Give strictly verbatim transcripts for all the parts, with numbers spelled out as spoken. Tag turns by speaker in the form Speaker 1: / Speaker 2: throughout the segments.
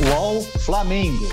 Speaker 1: U O L Flamengo.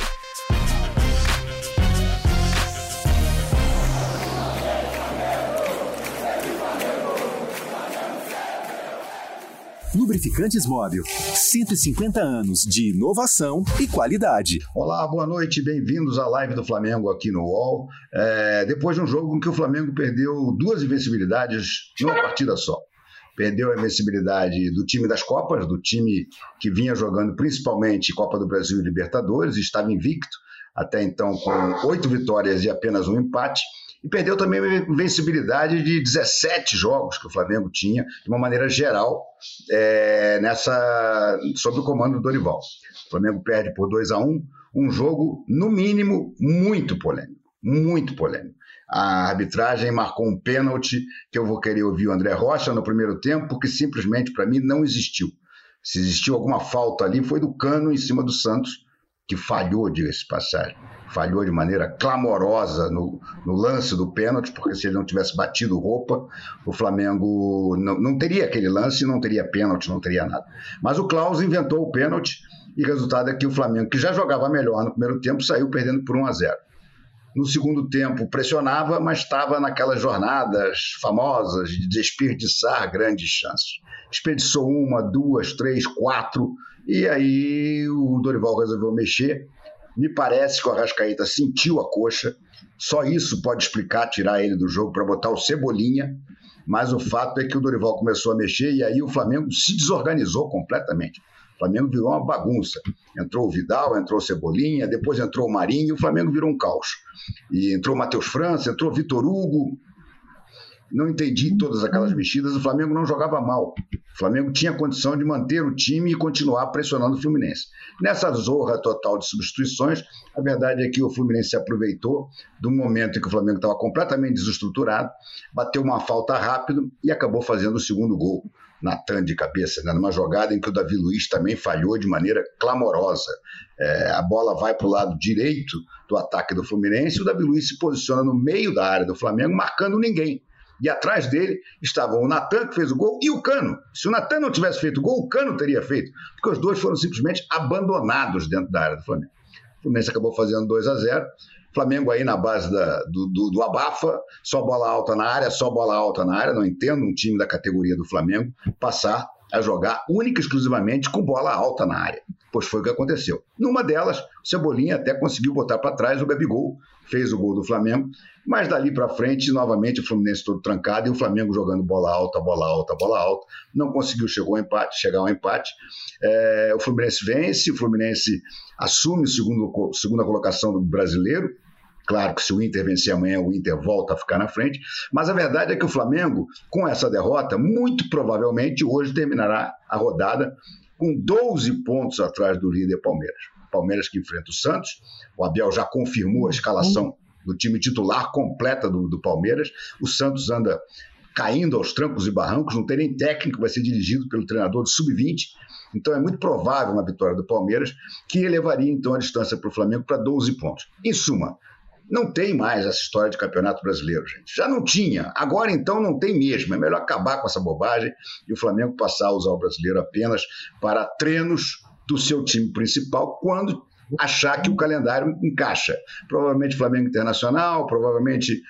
Speaker 2: Lubrificantes Móbil, cento e cinquenta anos de inovação e qualidade.
Speaker 3: Olá, boa noite, bem-vindos à live do Flamengo aqui no U O L. É, depois de um jogo em que o Flamengo perdeu duas invencibilidades numa partida só. Perdeu a invencibilidade do time das Copas, do time que vinha jogando principalmente Copa do Brasil e Libertadores, estava invicto, até então com oito vitórias e apenas um empate. E perdeu também a invencibilidade de dezessete jogos que o Flamengo tinha, de uma maneira geral, é, nessa, sob o comando do Dorival. O Flamengo perde por dois a um, um jogo, no mínimo, muito polêmico. Muito polêmico. A arbitragem marcou um pênalti que eu vou querer ouvir o André Rocha no primeiro tempo, porque simplesmente, para mim, não existiu. Se existiu alguma falta ali, foi do Cano em cima do Santos, que falhou, diga-se de passagem. Falhou de maneira clamorosa no, no lance do pênalti, porque se ele não tivesse batido roupa, o Flamengo não, não teria aquele lance, não teria pênalti, não teria nada. Mas o Klaus inventou o pênalti e o resultado é que o Flamengo, que já jogava melhor no primeiro tempo, saiu perdendo por um a zero. No segundo tempo pressionava, mas estava naquelas jornadas famosas de desperdiçar grandes chances. Desperdiçou uma, duas, três, quatro, e aí o Dorival resolveu mexer. Me parece que o Arrascaeta sentiu a coxa, só isso pode explicar, tirar ele do jogo para botar o Cebolinha, mas o fato é que o Dorival começou a mexer e aí o Flamengo se desorganizou completamente. O Flamengo virou uma bagunça. Entrou o Vidal, entrou o Cebolinha, depois entrou o Marinho e o Flamengo virou um caos. E entrou o Matheus França, entrou o Vitor Hugo. Não entendi todas aquelas mexidas, o Flamengo não jogava mal. O Flamengo tinha condição de manter o time e continuar pressionando o Fluminense. Nessa zorra total de substituições, a verdade é que o Fluminense se aproveitou do momento em que o Flamengo estava completamente desestruturado, bateu uma falta rápido e acabou fazendo o segundo gol. Natan de cabeça, né? Numa jogada em que o Davi Luiz também falhou de maneira clamorosa. É, a bola vai para o lado direito do ataque do Fluminense e o Davi Luiz se posiciona no meio da área do Flamengo, marcando ninguém. E atrás dele estavam o Natan, que fez o gol, e o Cano. Se o Natan não tivesse feito o gol, o Cano teria feito, porque os dois foram simplesmente abandonados dentro da área do Flamengo. O Fluminense acabou fazendo dois a zero. Flamengo aí na base da, do, do, do abafa, só bola alta na área, só bola alta na área. Não entendo um time da categoria do Flamengo passar a jogar única e exclusivamente com bola alta na área. Pois foi o que aconteceu. Numa delas, o Cebolinha até conseguiu botar para trás o Gabigol, fez o gol do Flamengo, mas dali para frente, novamente, o Fluminense todo trancado e o Flamengo jogando bola alta, bola alta, bola alta. Não conseguiu chegar ao empate, chegar ao empate. É, o Fluminense vence, o Fluminense assume a segundo, segunda colocação do brasileiro. Claro que se o Inter vencer amanhã, o Inter volta a ficar na frente, mas a verdade é que o Flamengo, com essa derrota, muito provavelmente hoje terminará a rodada com doze pontos atrás do líder Palmeiras. Palmeiras que enfrenta o Santos, o Abel já confirmou a escalação do time titular completa do, do Palmeiras, o Santos anda caindo aos trancos e barrancos, não tem nem técnico, vai ser dirigido pelo treinador do sub vinte, então é muito provável uma vitória do Palmeiras, que elevaria então a distância para o Flamengo para doze pontos. Em suma, não tem mais essa história de campeonato brasileiro, gente. Já não tinha. Agora, então, não tem mesmo. É melhor acabar com essa bobagem e o Flamengo passar a usar o brasileiro apenas para treinos do seu time principal quando achar que o calendário encaixa. Provavelmente Flamengo Internacional, provavelmente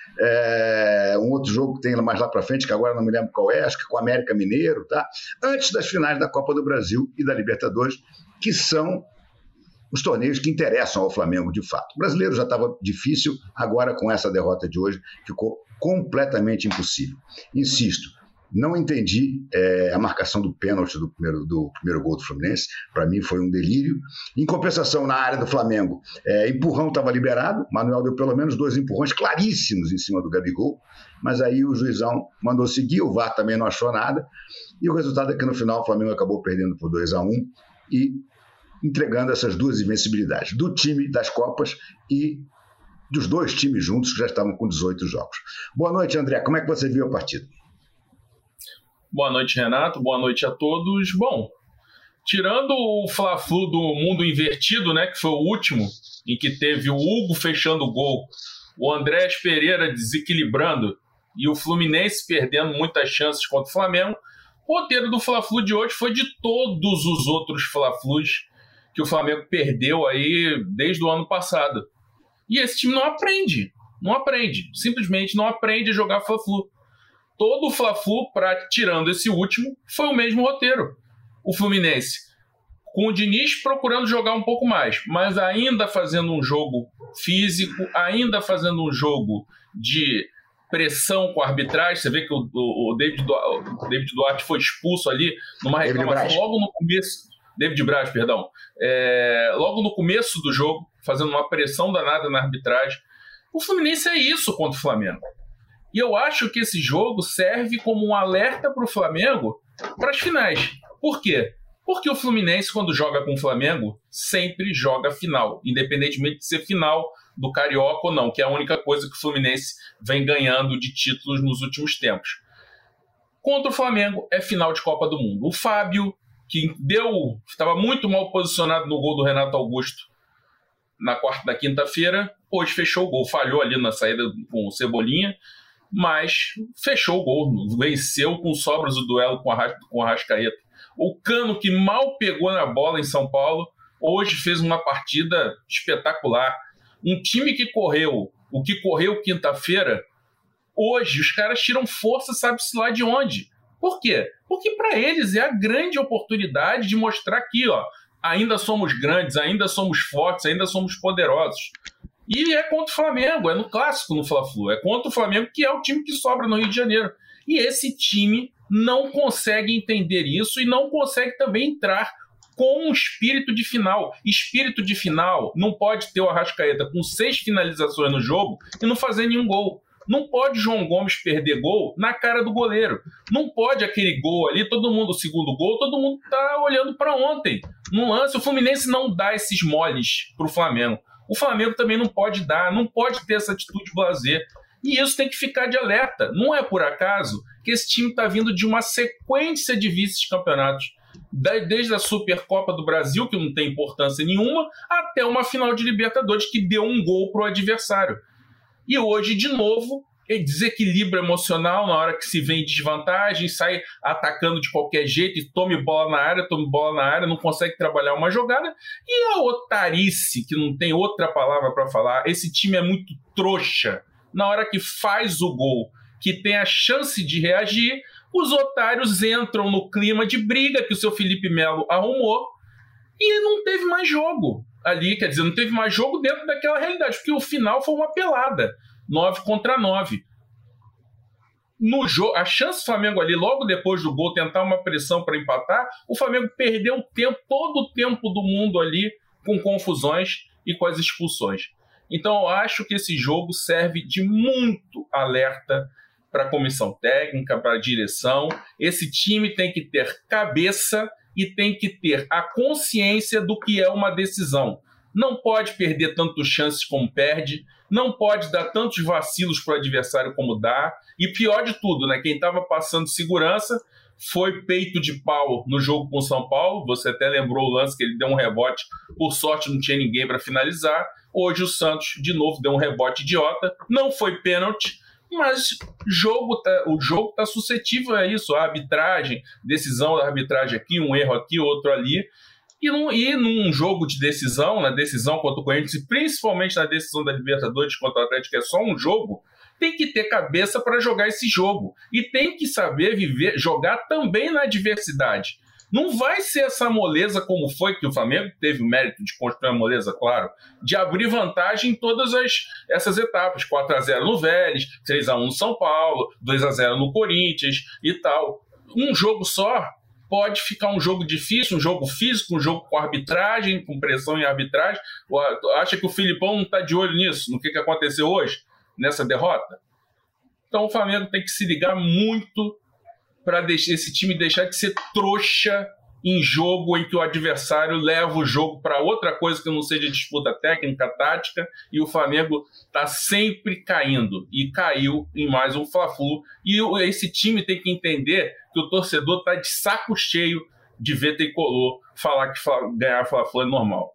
Speaker 3: é, um outro jogo que tem mais lá para frente, que agora não me lembro qual é, acho que com o América Mineiro, tá? Antes das finais da Copa do Brasil e da Libertadores, que são os torneios que interessam ao Flamengo de fato. O brasileiro já estava difícil, agora com essa derrota de hoje ficou completamente impossível. Insisto, não entendi é, a marcação do pênalti do primeiro, do primeiro gol do Fluminense, para mim foi um delírio. Em compensação, na área do Flamengo, é, empurrão estava liberado, Manuel deu pelo menos dois empurrões claríssimos em cima do Gabigol, mas aí o juizão mandou seguir, o V A R também não achou nada, e o resultado é que no final o Flamengo acabou perdendo por dois a um e entregando essas duas invencibilidades, do time das Copas e dos dois times juntos que já estavam com dezoito jogos. Boa noite, André. Como é que você viu a partida?
Speaker 4: Boa noite, Renato. Boa noite a todos. Bom, tirando o Fla-Flu do mundo invertido, né, que foi o último, em que teve o Hugo fechando o gol, o Andrés Pereira desequilibrando e o Fluminense perdendo muitas chances contra o Flamengo, o roteiro do Fla-Flu de hoje foi de todos os outros Fla-Flus que o Flamengo perdeu aí desde o ano passado. E esse time não aprende, não aprende, simplesmente não aprende a jogar Fla-Flu. Todo o Fla-Flu, pra, tirando esse último, foi o mesmo roteiro. O Fluminense, com o Diniz procurando jogar um pouco mais, mas ainda fazendo um jogo físico, ainda fazendo um jogo de pressão com a arbitragem. Você vê que o, o, o, David, Duarte, o David Duarte foi expulso ali numa reclamação logo no começo. David Braz, perdão. É, logo no começo do jogo, fazendo uma pressão danada na arbitragem. O Fluminense é isso contra o Flamengo. E eu acho que esse jogo serve como um alerta para o Flamengo para as finais. Por quê? Porque o Fluminense, quando joga com o Flamengo, sempre joga final, independentemente de ser final do Carioca ou não, que é a única coisa que o Fluminense vem ganhando de títulos nos últimos tempos. Contra o Flamengo é final de Copa do Mundo. O Fábio, que deu, estava muito mal posicionado no gol do Renato Augusto na quarta da quinta-feira, hoje fechou o gol, falhou ali na saída com o Cebolinha, mas fechou o gol, venceu com sobras o duelo com a, com a Arrascaeta. O Cano, que mal pegou na bola em São Paulo, hoje fez uma partida espetacular. Um time que correu, o que correu quinta-feira, hoje os caras tiram força, sabe-se lá de onde. Por quê? Porque para eles é a grande oportunidade de mostrar aqui, ó, ainda somos grandes, ainda somos fortes, ainda somos poderosos. E é contra o Flamengo, é no clássico no Fla-Flu, é contra o Flamengo, que é o time que sobra no Rio de Janeiro. E esse time não consegue entender isso e não consegue também entrar com um espírito de final. Espírito de final não pode ter o Arrascaeta com seis finalizações no jogo e não fazer nenhum gol. Não pode João Gomes perder gol na cara do goleiro. Não pode aquele gol ali, todo mundo, o segundo gol, todo mundo tá olhando para ontem. No lance, o Fluminense não dá esses moles pro Flamengo. O Flamengo também não pode dar, não pode ter essa atitude blasé. E isso tem que ficar de alerta. Não é por acaso que esse time está vindo de uma sequência de vice-campeonatos. Desde a Supercopa do Brasil, que não tem importância nenhuma, até uma final de Libertadores que deu um gol pro adversário. E hoje, de novo, desequilíbrio emocional na hora que se vem em desvantagem, sai atacando de qualquer jeito e tome bola na área, tome bola na área, não consegue trabalhar uma jogada. E a otarice, que não tem outra palavra para falar, esse time é muito trouxa. Na hora que faz o gol, que tem a chance de reagir, os otários entram no clima de briga que o seu Felipe Melo arrumou e não teve mais jogo ali, quer dizer, não teve mais jogo dentro daquela realidade, porque o final foi uma pelada, nove contra nove. No jogo, a chance do Flamengo ali, logo depois do gol, tentar uma pressão para empatar, o Flamengo perdeu o tempo, todo o tempo do mundo ali, com confusões e com as expulsões. Então eu acho que esse jogo serve de muito alerta para a comissão técnica, para a direção. Esse time tem que ter cabeça e tem que ter a consciência do que é uma decisão. Não pode perder tantas chances como perde, não pode dar tantos vacilos para o adversário como dá, e pior de tudo, né, quem estava passando segurança foi peito de pau no jogo com o São Paulo. Você até lembrou o lance que ele deu um rebote, por sorte não tinha ninguém para finalizar. Hoje o Santos de novo deu um rebote idiota, não foi pênalti, mas jogo tá, o jogo está suscetível a isso, a arbitragem, decisão da arbitragem aqui, um erro aqui, outro ali. E num, e num jogo de decisão, na decisão contra o Corinthians, e principalmente na decisão da Libertadores contra o Atlético, que é só um jogo, tem que ter cabeça para jogar esse jogo. E tem que saber viver, jogar também na adversidade. Não vai ser essa moleza como foi, que o Flamengo teve o mérito de construir a moleza, claro, de abrir vantagem em todas as, essas etapas. quatro a zero no Vélez, três a um no São Paulo, dois a zero no Corinthians e tal. Um jogo só pode ficar um jogo difícil, um jogo físico, um jogo com arbitragem, com pressão em arbitragem. Acha que o Filipão não está de olho nisso, no que, que aconteceu hoje, nessa derrota? Então o Flamengo tem que se ligar muito para esse time deixar de ser trouxa em jogo em que o adversário leva o jogo para outra coisa que não seja disputa técnica, tática, e o Flamengo está sempre caindo, e caiu em mais um Fla-Flu. E esse time tem que entender que o torcedor está de saco cheio de ver tricolor falar que ganhar Fla-Flu é normal.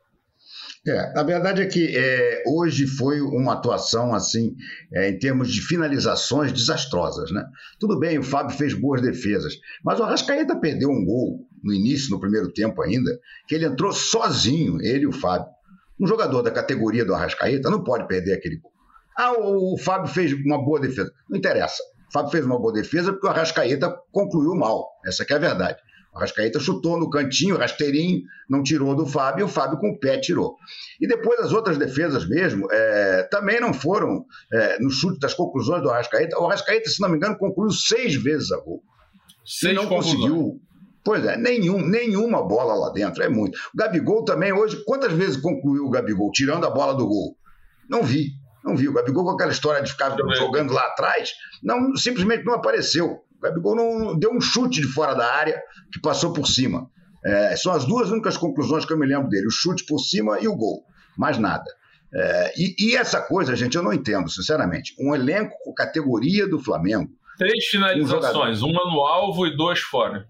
Speaker 3: É, a verdade é que é, hoje foi uma atuação assim, é, em termos de finalizações desastrosas, né? Tudo bem, o Fábio fez boas defesas, mas o Arrascaeta perdeu um gol no início, no primeiro tempo ainda, que ele entrou sozinho, ele e o Fábio. Um jogador da categoria do Arrascaeta não pode perder aquele gol. Ah, o, o Fábio fez uma boa defesa. Não interessa. O Fábio fez uma boa defesa porque o Arrascaeta concluiu mal. Essa que é a verdade. O Arrascaeta chutou no cantinho, rasteirinho, não tirou do Fábio, e o Fábio com o pé tirou. E depois as outras defesas mesmo, é, também não foram é, no chute das conclusões do Arrascaeta. O Arrascaeta, se não me engano, concluiu seis vezes a gol.
Speaker 4: Seis
Speaker 3: e não conseguiu. Pois é, nenhum, nenhuma bola lá dentro, é muito. O Gabigol também hoje, quantas vezes concluiu o Gabigol tirando a bola do gol? Não vi, não vi. O Gabigol com aquela história de ficar jogando lá atrás, não, simplesmente não apareceu. O Gabigol não deu um chute de fora da área que passou por cima. É, são as duas únicas conclusões que eu me lembro dele, o chute por cima e o gol, mais nada. É, e, e essa coisa, gente, eu não entendo, sinceramente. Um elenco com categoria do Flamengo.
Speaker 4: Três finalizações, um uma no alvo e duas fora.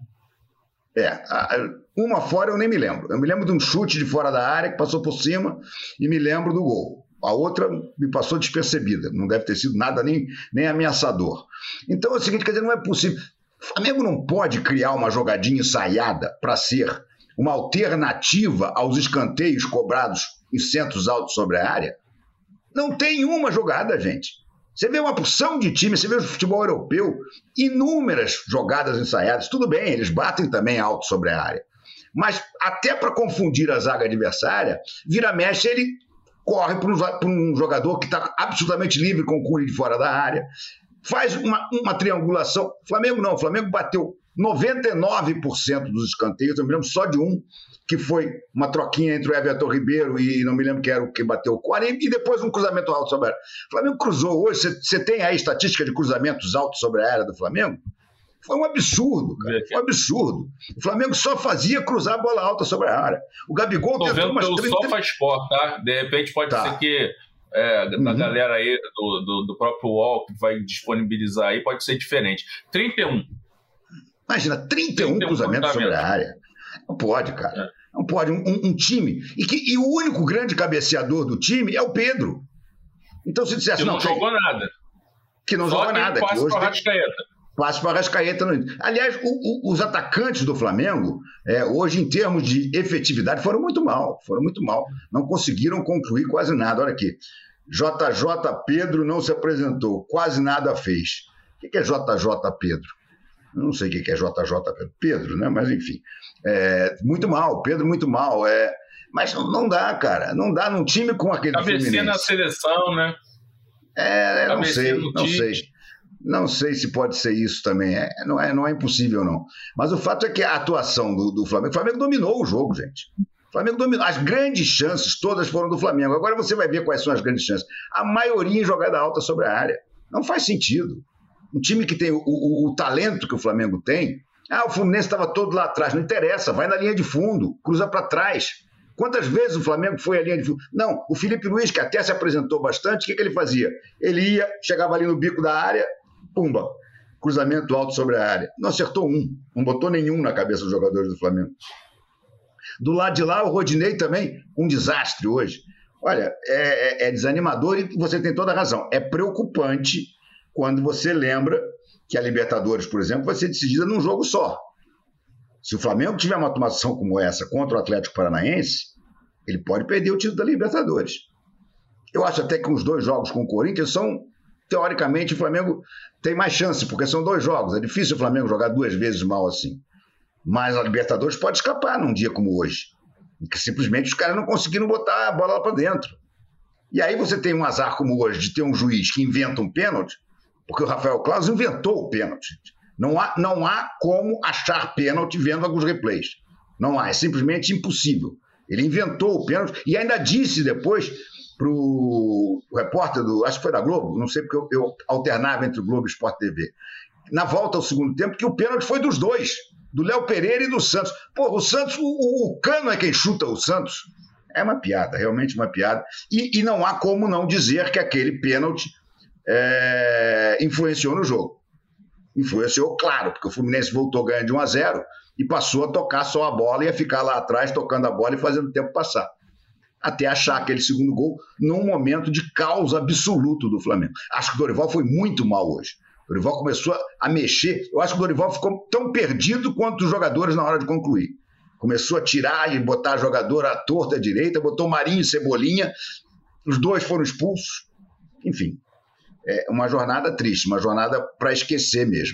Speaker 3: É, uma fora eu nem me lembro. Eu me lembro de um chute de fora da área que passou por cima e me lembro do gol. A outra me passou despercebida, não deve ter sido nada nem, nem ameaçador. Então é o seguinte, quer dizer, não é possível. O Flamengo não pode criar uma jogadinha ensaiada para ser uma alternativa aos escanteios cobrados em centros altos sobre a área. Não tem uma jogada, gente. Você vê uma porção de times, você vê o futebol europeu, inúmeras jogadas ensaiadas. Tudo bem, eles batem também alto sobre a área. Mas até para confundir a zaga adversária, vira-mexe, ele corre para um jogador que está absolutamente livre com o Curi de fora da área, faz uma, uma triangulação. Flamengo não, o Flamengo bateu noventa e nove por cento dos escanteios, eu me lembro só de um, que foi uma troquinha entre o Everton Ribeiro e não me lembro quem era o que bateu o quarenta, e depois um cruzamento alto sobre a área. O Flamengo cruzou hoje, você tem aí estatística de cruzamentos altos sobre a área do Flamengo? Foi um absurdo, cara. Foi um absurdo. O Flamengo só fazia cruzar a bola alta sobre a área. O Gabigol
Speaker 4: Tô
Speaker 3: tentou
Speaker 4: vendo
Speaker 3: umas
Speaker 4: pelo
Speaker 3: trinta...
Speaker 4: SofaSport, tá? De repente pode
Speaker 3: tá.
Speaker 4: ser que é,
Speaker 3: uhum.
Speaker 4: a galera aí do, do, do próprio U O L que vai disponibilizar aí pode ser diferente. trinta e um.
Speaker 3: Imagina, trinta e um, trinta e um cruzamentos sobre a área. Não pode, cara. É. Não pode. Um, um, um time. E, que, e o único grande cabeceador do time é o Pedro. Então, se dissesse...
Speaker 4: Que não,
Speaker 3: não
Speaker 4: jogou
Speaker 3: tem...
Speaker 4: nada.
Speaker 3: Que não
Speaker 4: Só
Speaker 3: joga nada.
Speaker 4: Passe para o Arrascaeta.
Speaker 3: Passe para o Arrascaeta. Aliás, o, o, os atacantes do Flamengo, é, hoje, em termos de efetividade, foram muito mal. Foram muito mal. Não conseguiram concluir quase nada. Olha aqui. J J Pedro não se apresentou. Quase nada fez. O que é J J Pedro? Eu não sei o que é J J Pedro. Pedro, né? Mas, enfim. É, muito mal. Pedro, muito mal. É, mas não dá, cara. Não dá num time com aquele Fluminense.
Speaker 4: Cabeceia na seleção, né?
Speaker 3: É, não sei, não sei. Não sei se pode ser isso também. É, não, é, não é impossível, não. Mas o fato é que a atuação do, do Flamengo... O Flamengo dominou o jogo, gente. O Flamengo dominou. As grandes chances todas foram do Flamengo. Agora você vai ver quais são as grandes chances. A maioria em jogada alta sobre a área. Não faz sentido. Um time que tem o, o, o talento que o Flamengo tem... Ah, o Fluminense estava todo lá atrás. Não interessa. Vai na linha de fundo. Cruza para trás. Quantas vezes o Flamengo foi à linha de fundo? Não, o Felipe Luiz, que até se apresentou bastante, o que, que ele fazia? Ele ia, chegava ali no bico da área... Pumba, cruzamento alto sobre a área. Não acertou um, não botou nenhum na cabeça dos jogadores do Flamengo. Do lado de lá, o Rodinei também, um desastre hoje. Olha, é, é, é desanimador e você tem toda a razão. É preocupante quando você lembra que a Libertadores, por exemplo, vai ser decidida num jogo só. Se o Flamengo tiver uma atuação como essa contra o Atlético Paranaense, ele pode perder o título da Libertadores. Eu acho até que os dois jogos com o Corinthians são... Teoricamente, o Flamengo tem mais chance, porque são dois jogos. É difícil o Flamengo jogar duas vezes mal assim. Mas a Libertadores pode escapar num dia como hoje. Que simplesmente os caras não conseguiram botar a bola lá para dentro. E aí você tem um azar como hoje de ter um juiz que inventa um pênalti, porque o Rafael Claus inventou o pênalti. Não há, não há como achar pênalti vendo alguns replays. Não há, é simplesmente impossível. Ele inventou o pênalti e ainda disse depois... para o repórter do, acho que foi da Globo, não sei porque eu, eu alternava entre o Globo e o Sport T V, na volta ao segundo tempo, que o pênalti foi dos dois, do Léo Pereira e do Santos. Pô, o Santos, o, o Cano é quem chuta o Santos. É uma piada, realmente uma piada. E, e não há como não dizer que aquele pênalti é, influenciou no jogo. Influenciou, claro, porque o Fluminense voltou ganhando de um a zero e passou a tocar só a bola e a ficar lá atrás tocando a bola e fazendo o tempo passar. Até achar aquele segundo gol num momento de caos absoluto do Flamengo. Acho que o Dorival foi muito mal hoje. O Dorival começou a mexer. Eu acho que o Dorival ficou tão perdido quanto os jogadores na hora de concluir. Começou a tirar e botar jogador à torta à direita, botou Marinho e Cebolinha, os dois foram expulsos. Enfim, é uma jornada triste, uma jornada para esquecer mesmo.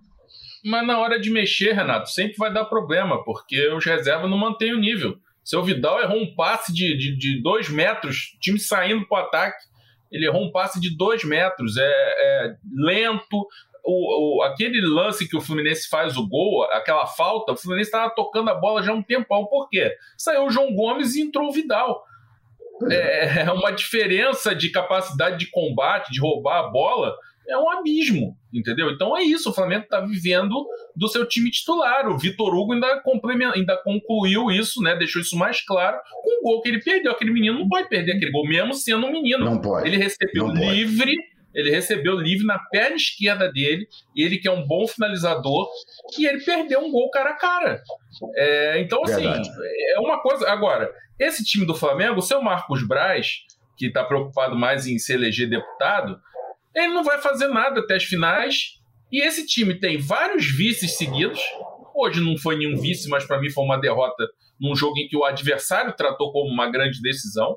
Speaker 4: Mas na hora de mexer, Renato, sempre vai dar problema, porque os reservas não mantêm o nível. Seu Vidal errou um passe de, de, de dois metros, time saindo para o ataque, ele errou um passe de dois metros, é, é lento. O, o, aquele lance que o Fluminense faz o gol, aquela falta, o Fluminense estava tocando a bola já há um tempão. Por quê? Saiu o João Gomes e entrou o Vidal. É, é uma diferença de capacidade de combate, de roubar a bola, é um abismo, entendeu? Então é isso, o Flamengo está vivendo do seu time titular. O Vitor Hugo ainda, ainda concluiu isso, né? Deixou isso mais claro com o gol que ele perdeu. Aquele menino não pode perder aquele gol, mesmo sendo um menino.
Speaker 3: Não pode.
Speaker 4: Ele recebeu
Speaker 3: não
Speaker 4: livre,
Speaker 3: pode.
Speaker 4: ele recebeu livre na perna esquerda dele, ele que é um bom finalizador, e ele perdeu um gol cara a cara. É, então, assim, Verdade. é uma coisa... Agora, esse time do Flamengo, o seu Marcos Braz, que está preocupado mais em se eleger deputado, ele não vai fazer nada até as finais. E esse time tem vários vices seguidos. Hoje não foi nenhum vice, mas para mim foi uma derrota num jogo em que o adversário tratou como uma grande decisão.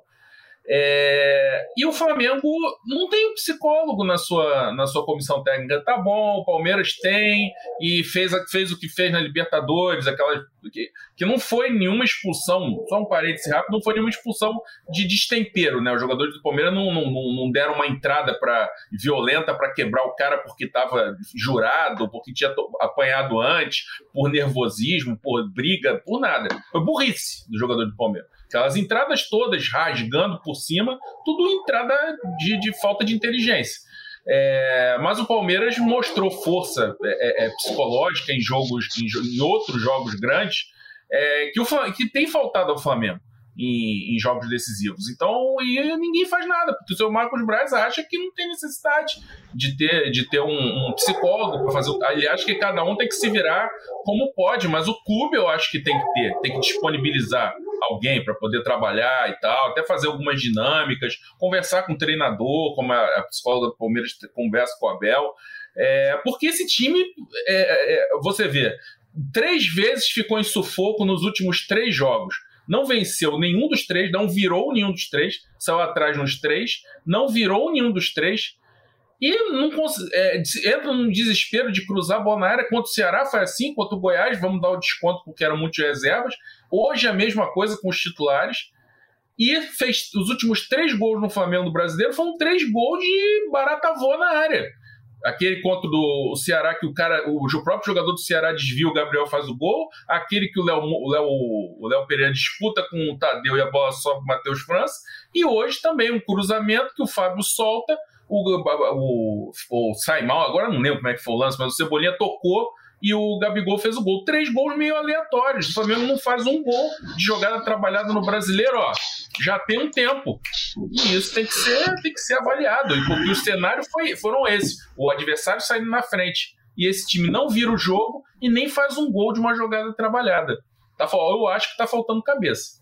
Speaker 4: É... E o Flamengo não tem um psicólogo na sua, na sua comissão técnica. Tá bom, o Palmeiras tem, e fez, fez o que fez na Libertadores, aquela, que, que não foi nenhuma expulsão, só um parêntese rápido, não foi nenhuma expulsão de destempero, né? Os jogadores do Palmeiras não, não, não deram uma entrada pra, violenta para quebrar o cara porque estava jurado, porque tinha apanhado antes, por nervosismo, por briga, por nada. Foi burrice do jogador do Palmeiras. Aquelas entradas todas rasgando por cima, tudo entrada de, de falta de inteligência. É, mas o Palmeiras mostrou força é, é, psicológica em jogos, em, em outros jogos grandes, é, que, o, que tem faltado ao Flamengo em, em jogos decisivos. Então, e ninguém faz nada, porque o seu Marcos Braz acha que não tem necessidade de ter, de ter um, um psicólogo para fazer. Ele acha que cada um tem que se virar como pode, mas o clube eu acho que tem que ter, tem que disponibilizar alguém para poder trabalhar e tal, até fazer algumas dinâmicas, conversar com o treinador, como a, a psicóloga do Palmeiras conversa com o Abel, é, porque esse time, é, é, você vê, três vezes ficou em sufoco nos últimos três jogos, não venceu nenhum dos três, não virou nenhum dos três, saiu atrás nos três, não virou nenhum dos três, e não é, entra num desespero de cruzar a bola na área. Contra o Ceará foi assim, contra o Goiás, vamos dar o desconto porque eram muitas reservas. Hoje é a mesma coisa com os titulares. E fez os últimos três gols no Flamengo do Brasileiro, foram três gols de barata voa na área. Aquele contra do o Ceará, que o cara, o, o próprio jogador do Ceará desvia, o Gabriel faz o gol. Aquele que o Léo, o Léo, o Léo Pereira disputa com o Tadeu e a bola sobe para o Matheus França. E hoje também um cruzamento que o Fábio solta. O, o, o sai mal, agora não lembro como é que foi o lance, mas o Cebolinha tocou e o Gabigol fez o gol. Três gols meio aleatórios. O Flamengo não faz um gol de jogada trabalhada no Brasileiro, ó, já tem um tempo. E isso tem que ser, tem que ser avaliado. E porque o cenário foi, foram esses: o adversário saindo na frente. E esse time não vira o jogo e nem faz um gol de uma jogada trabalhada. Tá, eu acho que tá faltando cabeça.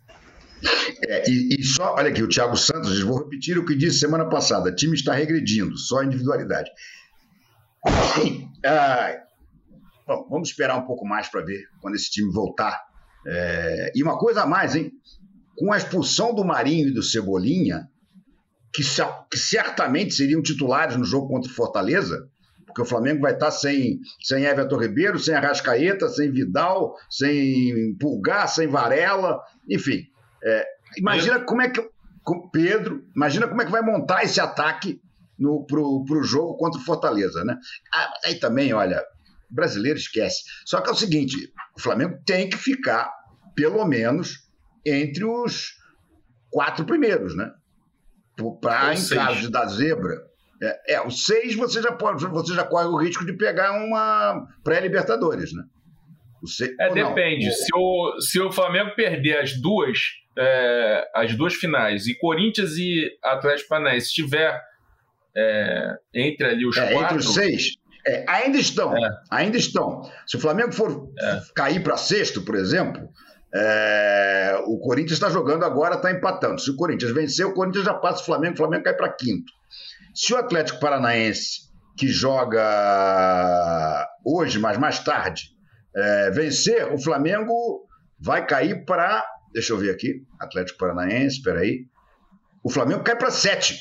Speaker 3: É, e, e só, olha aqui, o Thiago Santos, vou repetir o que disse semana passada: o time está regredindo, só a individualidade. Ah, bom, vamos esperar um pouco mais para ver quando esse time voltar. É, e uma coisa a mais, hein? Com a expulsão do Marinho e do Cebolinha, que, que certamente seriam titulares no jogo contra o Fortaleza, porque o Flamengo vai estar sem, sem Everton Ribeiro, sem Arrascaeta, sem Vidal, sem Pulgar, sem Varela, enfim. É, imagina como é que com Pedro, imagina como é que vai montar esse ataque no, pro, pro jogo contra o Fortaleza, né? Ah, aí também, olha, o brasileiro esquece. Só que é o seguinte: o Flamengo tem que ficar, pelo menos, entre os quatro primeiros, né? Para, em caso de dar zebra, é, é, o seis você já, pode, você já corre o risco de pegar uma pré-Libertadores, né? O seis,
Speaker 4: é, depende. Se o, se o Flamengo perder as duas, é, as duas finais, e Corinthians e Atlético Paranaense estiver é, entre ali os
Speaker 3: é,
Speaker 4: quatro...
Speaker 3: Entre os seis, é, ainda estão, é. ainda estão. Se o Flamengo for é. cair para sexto, por exemplo, é, o Corinthians está jogando agora, está empatando. Se o Corinthians vencer, o Corinthians já passa o Flamengo, o Flamengo cai para quinto. Se o Atlético Paranaense que joga hoje, mas mais tarde, é, vencer, o Flamengo vai cair para... Deixa eu ver aqui. Atlético Paranaense, espera aí. O Flamengo cai para sete.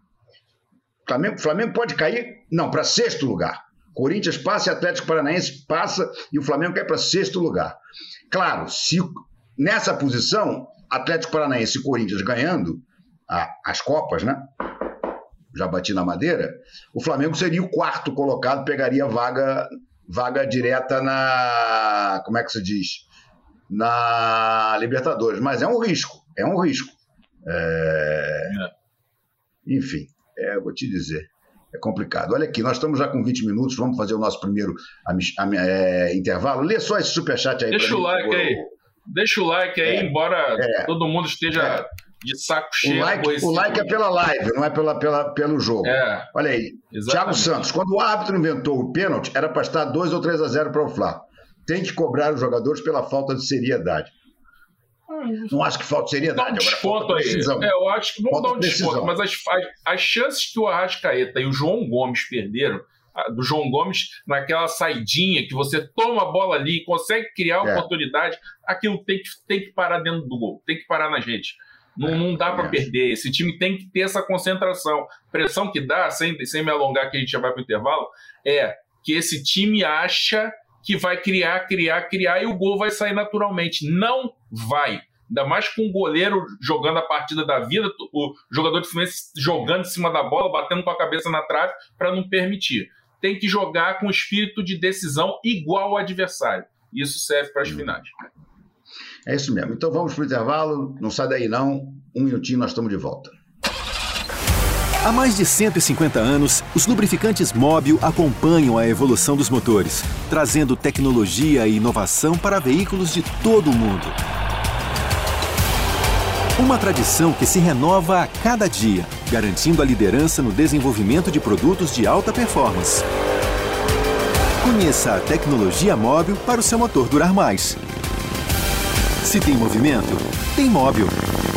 Speaker 3: O Flamengo, Flamengo pode cair, não, para sexto lugar. Corinthians passa e Atlético Paranaense passa e o Flamengo cai para sexto lugar. Claro, se nessa posição, Atlético Paranaense e Corinthians ganhando a, as Copas, né? Já bati na madeira, o Flamengo seria o quarto colocado, pegaria vaga, vaga direta na... Como é que se diz? Na Libertadores. Mas é um risco, é um risco. É... Enfim, é, vou te dizer, é complicado. Olha aqui, nós estamos já com vinte minutos, vamos fazer o nosso primeiro é, intervalo. Lê só esse superchat aí.
Speaker 4: Deixa o like aí, deixa o like aí,
Speaker 3: é,
Speaker 4: embora
Speaker 3: é,
Speaker 4: todo mundo esteja é. de saco cheio.
Speaker 3: O like, o like é pela live, não é pela, pela, pelo jogo. É, Olha aí, exatamente. Thiago Santos, quando o árbitro inventou o pênalti, era para estar dois ou três a zero para o Fla. Tem que cobrar os jogadores pela falta de seriedade. Não acho que falta seriedade.
Speaker 4: Dá um desconto aí. É, eu acho que vamos dar um desconto, mas as, as, as chances que o Arrascaeta e o João Gomes perderam, do João Gomes naquela saidinha que você toma a bola ali e consegue criar é. oportunidade, aquilo tem que, tem que parar dentro do gol, tem que parar na gente. Não, é, não dá para perder. Esse time tem que ter essa concentração. Pressão que dá, sem, sem me alongar que a gente já vai para o intervalo, é que esse time acha que vai criar, criar, criar e o gol vai sair naturalmente. Não vai. Ainda mais com o goleiro jogando a partida da vida, o jogador de Fluminense jogando em cima da bola, batendo com a cabeça na trave para não permitir. Tem que jogar com espírito de decisão igual ao adversário. Isso serve para as finais.
Speaker 3: É isso mesmo. Então vamos para o intervalo. Não sai daí não. Um minutinho nós estamos de volta.
Speaker 2: Há mais de cento e cinquenta anos, os lubrificantes Móbil acompanham a evolução dos motores, trazendo tecnologia e inovação para veículos de todo o mundo. Uma tradição que se renova a cada dia, garantindo a liderança no desenvolvimento de produtos de alta performance. Conheça a tecnologia Móbil para o seu motor durar mais. Se tem movimento, tem Móbil.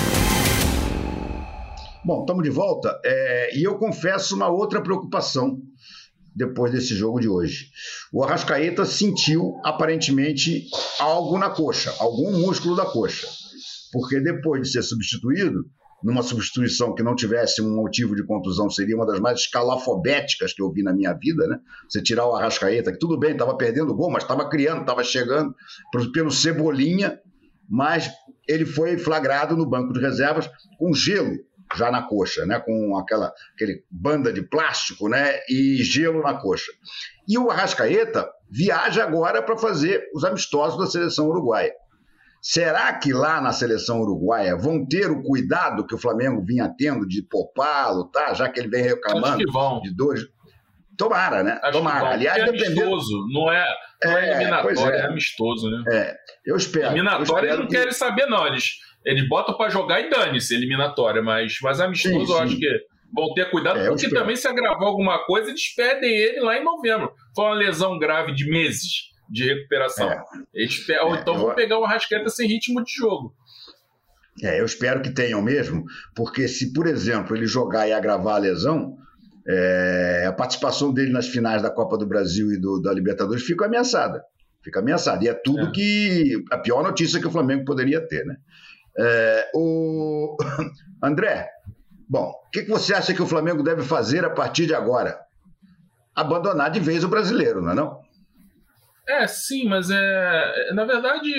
Speaker 3: Bom, estamos de volta é, e eu confesso uma outra preocupação depois desse jogo de hoje. O Arrascaeta sentiu, aparentemente, algo na coxa, algum músculo da coxa, porque depois de ser substituído, numa substituição que não tivesse um motivo de contusão, seria uma das mais escalafobéticas que eu vi na minha vida, né? Você tirar o Arrascaeta, que tudo bem, estava perdendo o gol, mas estava criando, estava chegando pelo Cebolinha, mas ele foi flagrado no banco de reservas com gelo já na coxa, né? Com aquela aquele banda de plástico, né? E gelo na coxa. E o Arrascaeta viaja agora para fazer os amistosos da seleção uruguaia. Será que lá na seleção uruguaia vão ter o cuidado que o Flamengo vinha tendo de poupá-lo, tá? Já que ele vem reclamando de dores? Tomara, né?
Speaker 4: Acho
Speaker 3: Tomara. Aliás,
Speaker 4: é amistoso, não é, não é, é eliminatório, é. é amistoso, né?
Speaker 3: É, eu espero.
Speaker 4: Eliminatório
Speaker 3: eles
Speaker 4: não
Speaker 3: que...
Speaker 4: querem saber, não. Eles, eles botam para jogar e dane-se, eliminatória, mas, mas amistoso sim, sim. Eu acho que vão ter cuidado, é, porque espero. Também se agravar alguma coisa, eles perdem ele lá em novembro. Foi uma lesão grave de meses de recuperação. É. Eles, é, então eu... vão pegar o Arrascaeta sem ritmo de jogo.
Speaker 3: É, eu espero que tenham mesmo, porque se, por exemplo, ele jogar e agravar a lesão, é, a participação dele nas finais da Copa do Brasil e do, da Libertadores fica ameaçada. Fica ameaçada. E é tudo é. que... A pior notícia que o Flamengo poderia ter, né? É, o... André, bom, o que, que você acha que o Flamengo deve fazer a partir de agora? Abandonar de vez o brasileiro, não é não?
Speaker 4: É, sim, mas é... Na verdade,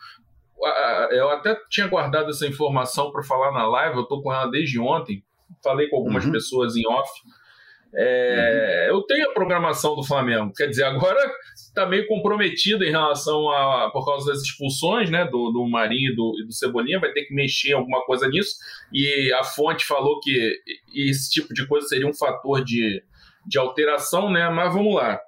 Speaker 4: eu até tinha guardado essa informação para falar na live, eu estou com ela desde ontem, falei com algumas uhum. pessoas em off. É, uhum. Eu tenho a programação do Flamengo, quer dizer, agora está meio comprometido em relação a, por causa das expulsões, né, do, do Marinho e do, e do Cebolinha, vai ter que mexer alguma coisa nisso, e a fonte falou que esse tipo de coisa seria um fator de, de alteração, né, mas vamos lá.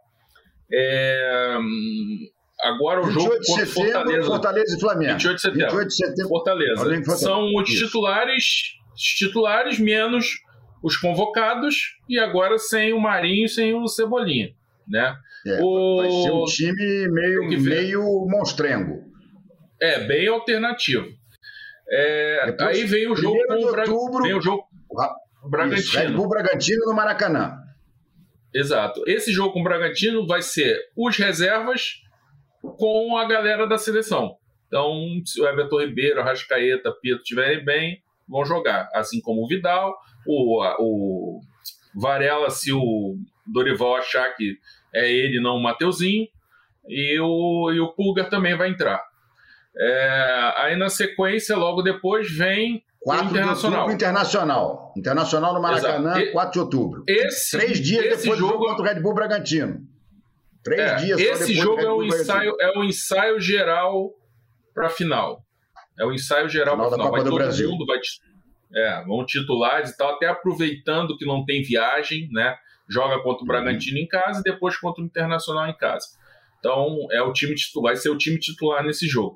Speaker 4: É, agora o jogo contra Fortaleza,
Speaker 3: Fortaleza e Flamengo.
Speaker 4: vinte e oito de setembro.
Speaker 3: vinte e oito de setembro.
Speaker 4: Fortaleza. Fortaleza. São os titulares, os titulares menos os convocados, e agora sem o Marinho e sem o Cebolinha, né?
Speaker 3: É, o... Vai ser um time meio, meio monstrengo.
Speaker 4: É, bem alternativo. É, Depois, aí vem o jogo com o Bra...
Speaker 3: outubro,
Speaker 4: vem o jogo
Speaker 3: o Bragantino. Red Bull Bragantino no Maracanã.
Speaker 4: Exato. Esse jogo com o Bragantino vai ser os reservas com a galera da seleção. Então, se o Everton Ribeiro, Arrascaeta, Pedro estiverem bem, vão jogar. Assim como o Vidal, o, o Varela, se o Dorival achar que é ele, não o Mateuzinho, e o, e o Pulgar também vai entrar. É, aí, na sequência, logo depois, vem
Speaker 3: quatro
Speaker 4: o Internacional.
Speaker 3: De outubro, Internacional. Internacional no Maracanã,
Speaker 4: Exato.
Speaker 3: quatro de outubro.
Speaker 4: Esse,
Speaker 3: Três dias
Speaker 4: esse
Speaker 3: depois
Speaker 4: jogo...
Speaker 3: do jogo contra o Red Bull Bragantino. Três
Speaker 4: é,
Speaker 3: dias só
Speaker 4: esse
Speaker 3: depois
Speaker 4: jogo
Speaker 3: do Red
Speaker 4: é
Speaker 3: Bull
Speaker 4: um ensaio, é um ensaio geral para a final. É o ensaio geral para a final.
Speaker 3: Da Copa
Speaker 4: vai
Speaker 3: do
Speaker 4: todo
Speaker 3: Brasil.
Speaker 4: mundo, vai, é, vão titulares e tal, até aproveitando que não tem viagem, né? Joga contra o Bragantino uhum. em casa e depois contra o Internacional em casa. Então, é o time titular, vai ser o time titular nesse jogo.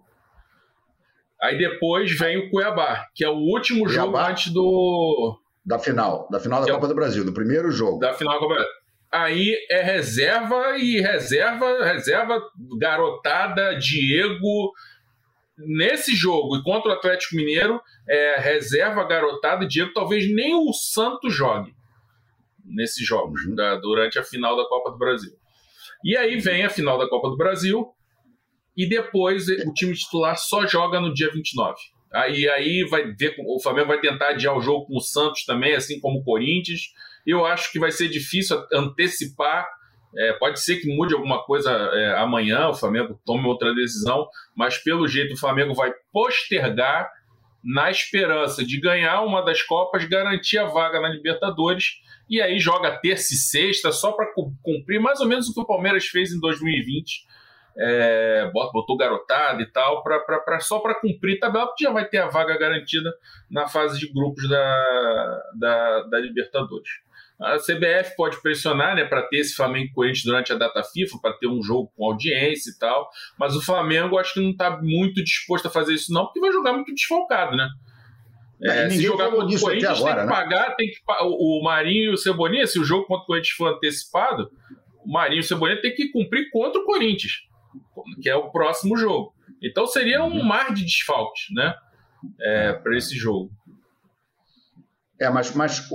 Speaker 4: Aí depois vem o Cuiabá, que é o último Cuiabá, jogo antes do...
Speaker 3: Da final, da final da Copa é, do Brasil, do primeiro jogo.
Speaker 4: Da final da Copa do Brasil. Aí é reserva e reserva, reserva, garotada, Diego. Nesse jogo, e contra o Atlético Mineiro, é reserva, garotada, Diego, talvez nem o Santos jogue nesses jogos, uhum. da, durante a final da Copa do Brasil. E aí vem a final da Copa do Brasil, e depois o time titular só joga no dia vinte e nove. Aí, aí vai ver, o Flamengo vai tentar adiar o jogo com o Santos também, assim como o Corinthians. Eu acho que vai ser difícil antecipar. É, pode ser que mude alguma coisa é, amanhã, o Flamengo tome outra decisão, mas pelo jeito o Flamengo vai postergar na esperança de ganhar uma das Copas, garantir a vaga na Libertadores, e aí joga terça e sexta só para cumprir mais ou menos o que o Palmeiras fez em dois mil e vinte. É, botou garotada e tal, pra, pra, pra, só para cumprir tabela, porque já vai ter a vaga garantida na fase de grupos da, da, da Libertadores. A C B F pode pressionar, né, para ter esse Flamengo e Corinthians durante a data FIFA, para ter um jogo com audiência e tal, mas o Flamengo acho que não está muito disposto a fazer isso não, porque vai jogar muito desfalcado, né? É, se jogar contra o Corinthians agora, tem que pagar, né? tem que, o Marinho e o Cebolinha, se o jogo contra o Corinthians for antecipado, o Marinho e o Cebolinha tem que cumprir contra o Corinthians, que é o próximo jogo. Então seria um mar de desfalques, né, é, para esse jogo.
Speaker 3: É, mas, mas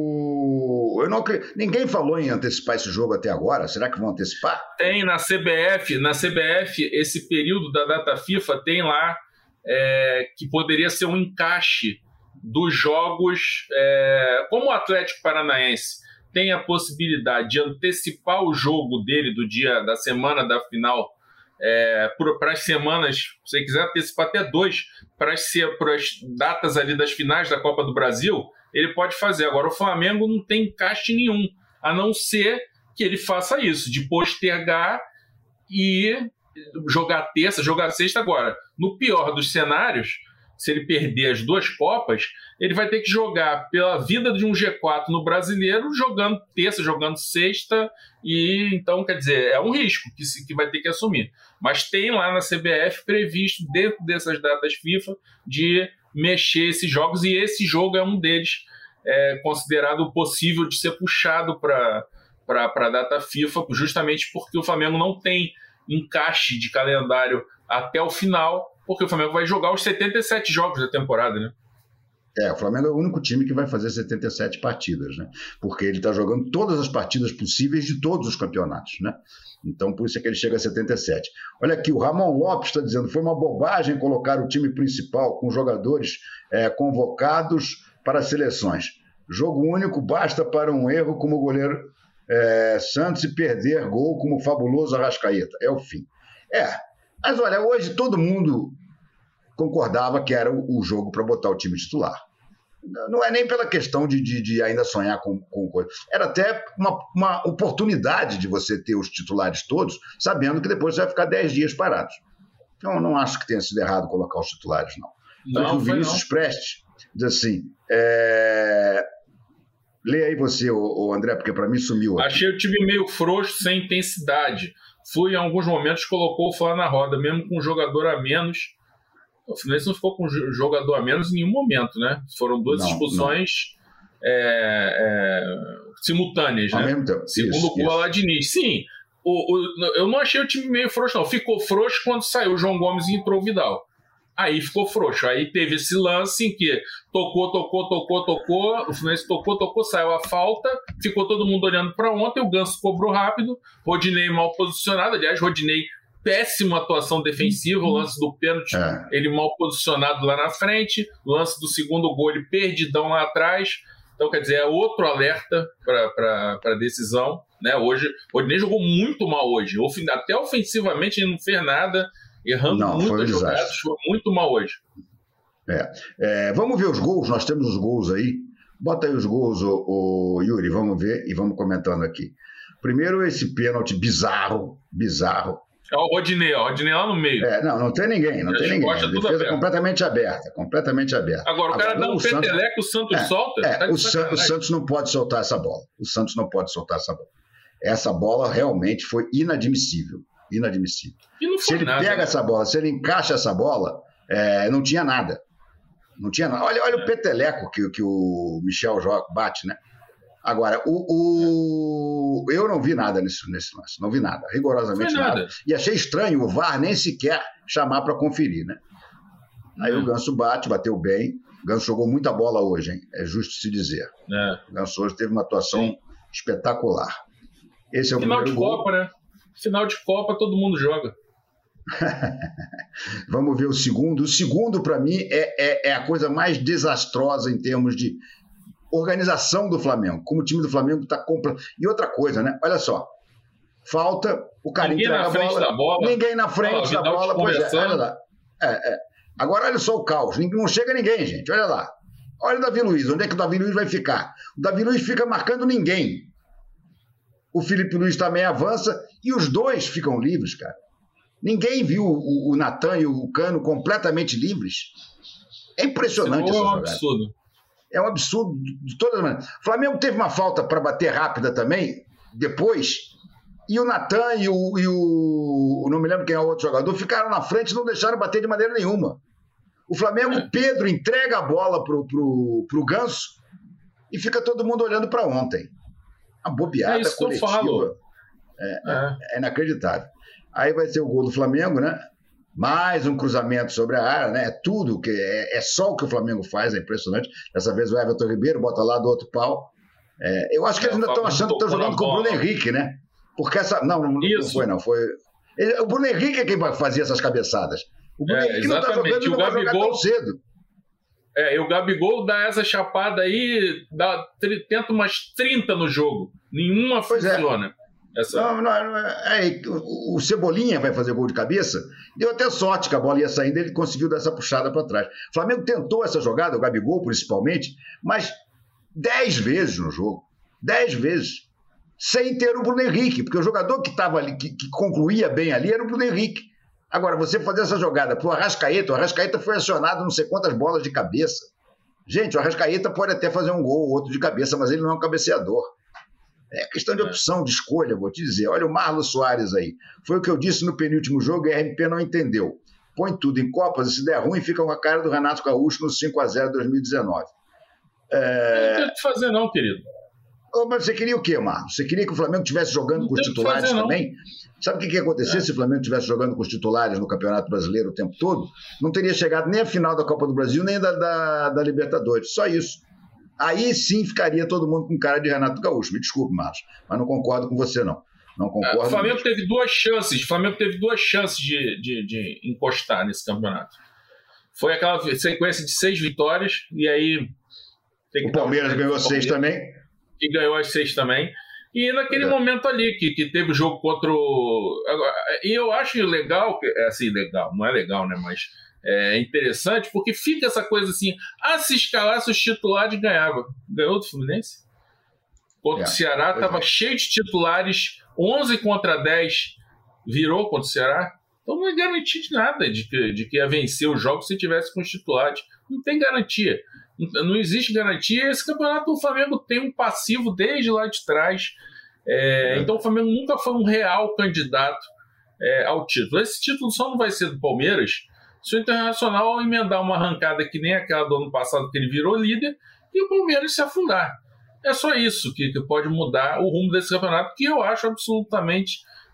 Speaker 3: o... Eu não acredito... Ninguém falou em antecipar esse jogo até agora. Será que vão antecipar?
Speaker 4: Tem na C B F, na C B F, esse período da data FIFA tem lá é, que poderia ser um encaixe dos jogos. É, como o Atlético Paranaense tem a possibilidade de antecipar o jogo dele do dia da semana da final é, para as semanas, se você quiser antecipar até dois, para as, para as datas ali das finais da Copa do Brasil, ele pode fazer. Agora, o Flamengo não tem encaixe nenhum, a não ser que ele faça isso, de postergar e jogar terça, jogar sexta. Agora, no pior dos cenários, se ele perder as duas Copas, ele vai ter que jogar pela vida de um G quatro no Brasileiro, jogando terça, jogando sexta, e então, quer dizer, é um risco que, se, que vai ter que assumir. Mas tem lá na C B F previsto, dentro dessas datas FIFA, de mexer esses jogos, e esse jogo é um deles, é considerado possível de ser puxado para a data FIFA, justamente porque o Flamengo não tem encaixe de calendário até o final, porque o Flamengo vai jogar os setenta e sete jogos da temporada, né?
Speaker 3: É, o Flamengo é o único time que vai fazer setenta e sete partidas, né? Porque ele está jogando todas as partidas possíveis de todos os campeonatos, né? Então, por isso é que ele chega a setenta e sete. Olha aqui, o Ramon Lopes está dizendo: foi uma bobagem colocar o time principal com jogadores é, convocados para seleções. Jogo único basta para um erro como o goleiro é, Santos e perder gol como o fabuloso Arrascaeta. É o fim. É, mas olha, hoje todo mundo concordava que era o, o jogo para botar o time titular. Não é nem pela questão de, de, de ainda sonhar com, com coisa. Era até uma, uma oportunidade de você ter os titulares todos, sabendo que depois você vai ficar dez dias parados. Então, eu não acho que tenha sido errado colocar os titulares, não.
Speaker 4: Não,
Speaker 3: o Vinícius Prestes diz assim... É... Lê aí você, ô, ô André, porque para mim sumiu aqui.
Speaker 4: Achei o time meio frouxo, sem intensidade. Fui, em alguns momentos, colocou o Flá na roda, mesmo com um jogador a menos. O Fluminense não ficou com um jogador a menos em nenhum momento, né? Foram duas não, expulsões é, é, simultâneas,
Speaker 3: ao
Speaker 4: né?
Speaker 3: Mesmo tempo.
Speaker 4: Segundo
Speaker 3: isso,
Speaker 4: o Gol Diniz. Sim, o, o, eu não achei o time meio frouxo, não. Ficou frouxo quando saiu o João Gomes e entrou o Vidal. Aí ficou frouxo. Aí teve esse lance em que tocou, tocou, tocou, tocou, o Fluminense tocou, tocou, saiu a falta, ficou todo mundo olhando para ontem, o Ganso cobrou rápido, Rodinei mal posicionado, aliás, Rodinei, péssima atuação defensiva, o lance do pênalti, é. ele mal posicionado lá na frente, o lance do segundo gol, ele perdidão lá atrás. Então, quer dizer, é outro alerta para a decisão. Né? Hoje, o Rodinei jogou muito mal hoje, até ofensivamente ele não fez nada, errando não, muitas jogadas, foi muito mal hoje.
Speaker 3: É. É, vamos ver os gols, nós temos os gols aí. Bota aí os gols, o, o Yuri, vamos ver e vamos comentando aqui. Primeiro, esse pênalti bizarro, bizarro.
Speaker 4: É o Rodinei, ó, o Rodinei lá no meio.
Speaker 3: É, não, não tem ninguém, não tem ninguém. A defesa aberto. completamente aberta, completamente aberta.
Speaker 4: Agora, o cara Agora, dá um o peteleco, Santos... o Santos
Speaker 3: é,
Speaker 4: solta?
Speaker 3: É, tá o, San... o Santos não pode soltar essa bola. O Santos não pode soltar essa bola. Essa bola realmente foi inadmissível. Inadmissível.
Speaker 4: E não foi
Speaker 3: se ele
Speaker 4: nada,
Speaker 3: pega
Speaker 4: né?
Speaker 3: essa bola, se ele encaixa essa bola, é, não tinha nada. Não tinha nada. Olha, olha é. o peteleco que, que o Michel joga, bate, né? Agora, o, o... eu não vi nada nesse, nesse lance. Não vi nada, rigorosamente nada. nada. E achei estranho o V A R nem sequer chamar para conferir, né? Aí hum. o Ganso bate, bateu bem. O Ganso jogou muita bola hoje, hein? É justo se dizer.
Speaker 4: É.
Speaker 3: O Ganso hoje teve uma atuação Sim. espetacular. Esse é o
Speaker 4: Final
Speaker 3: primeiro
Speaker 4: de
Speaker 3: gol.
Speaker 4: Copa, né? Final de Copa, todo mundo joga.
Speaker 3: Vamos ver o segundo. O segundo, para mim, é, é, é a coisa mais desastrosa em termos de organização do Flamengo. Como o time do Flamengo está completo. E outra coisa, né? Olha só. Falta, o cara
Speaker 4: ninguém
Speaker 3: entrega
Speaker 4: na frente
Speaker 3: a bola,
Speaker 4: da bola.
Speaker 3: Ninguém na frente
Speaker 4: ah,
Speaker 3: da bola. Pois é, olha lá. É, é. Agora, olha só o caos. Não chega ninguém, gente. Olha lá. Olha o Davi Luiz. Onde é que o Davi Luiz vai ficar? O Davi Luiz fica marcando ninguém. O Felipe Luiz também avança e os dois ficam livres, cara. Ninguém viu o, o Natan e o Cano completamente livres. É impressionante essa jogada. É um absurdo. É um absurdo de todas as maneiras. O Flamengo teve uma falta para bater rápida também, depois, e o Natan e o, e o... não me lembro quem é o outro jogador, ficaram na frente e não deixaram bater de maneira nenhuma. O Flamengo, é. Pedro entrega a bola pro, pro, pro Ganso e fica todo mundo olhando para ontem. A bobeada
Speaker 4: é isso
Speaker 3: coletiva.
Speaker 4: Que eu falo.
Speaker 3: É, é. é inacreditável. Aí vai ser o gol do Flamengo, né? Mais um cruzamento sobre a área, né? É tudo, que é, é só o que o Flamengo faz, é impressionante. Dessa vez o Everton Ribeiro bota lá do outro pau. É, eu acho que eles ainda estão achando que estão jogando com o Bruno Henrique, né? Porque essa. Não, não, não foi, não. Foi. O Bruno Henrique é quem fazia essas cabeçadas. O Bruno
Speaker 4: é,
Speaker 3: Henrique não está jogando e não vai jogar tão cedo.
Speaker 4: É, e o Gabigol dá essa chapada aí, dá, tenta umas trinta no jogo. Nenhuma
Speaker 3: pois
Speaker 4: funciona.
Speaker 3: É. Essa... Não, não, é, o, o Cebolinha vai fazer gol de cabeça. Deu até sorte que a bola ia saindo, ele conseguiu dar essa puxada para trás. O Flamengo tentou essa jogada, o Gabigol principalmente, mas dez vezes no jogo. Dez vezes. Sem ter o Bruno Henrique, porque o jogador que estava ali, que, que concluía bem ali, era o Bruno Henrique. Agora, você fazer essa jogada pro Arrascaeta, o Arrascaeta foi acionado não sei quantas bolas de cabeça. Gente, o Arrascaeta pode até fazer um gol ou outro de cabeça, mas ele não é um cabeceador. É questão de opção, de escolha, vou te dizer. Olha o Marlos Soares aí. Foi o que eu disse no penúltimo jogo e a R M P não entendeu. Põe tudo em Copas e se der ruim, fica com a cara do Renato Gaúcho no cinco a zero de dois mil e dezenove.
Speaker 4: É... Não tem o que fazer não, querido.
Speaker 3: Mas você queria o quê, Marlos? Você queria que o Flamengo estivesse jogando não com os titulares fazer, também? Sabe o que ia acontecer é. se o Flamengo estivesse jogando com os titulares no Campeonato Brasileiro o tempo todo? Não teria chegado nem a final da Copa do Brasil, nem da, da, da Libertadores. Só isso. Aí sim ficaria todo mundo com cara de Renato Gaúcho. Me desculpe, Marlos, mas não concordo com você, não. Não concordo.
Speaker 4: É, o Flamengo mesmo. teve duas chances. O Flamengo teve duas chances de, de, de encostar nesse campeonato. Foi aquela sequência de seis vitórias, e aí...
Speaker 3: O Palmeiras ganhou seis também.
Speaker 4: Que ganhou as seis também. E naquele é. momento ali, que, que teve o jogo contra o... E eu acho legal, é assim, legal, não é legal, né? Mas é interessante, porque fica essa coisa assim, ah, se escalasse os titulares, ganhava. Ganhou do Fluminense? Contra é. o Ceará, estava é. cheio de titulares, onze contra dez, virou contra o Ceará. Então não é garantia de nada de que, de que ia vencer o jogo se tivesse com os titulares. Não tem garantia. Não existe garantia. Esse campeonato, o Flamengo tem um passivo desde lá de trás. É, é. Então o Flamengo nunca foi um real candidato é, ao título. Esse título só não vai ser do Palmeiras se o Internacional emendar uma arrancada que nem aquela do ano passado, que ele virou líder, e o Palmeiras se afundar. É só isso que, que pode mudar o rumo desse campeonato, que eu acho absolutamente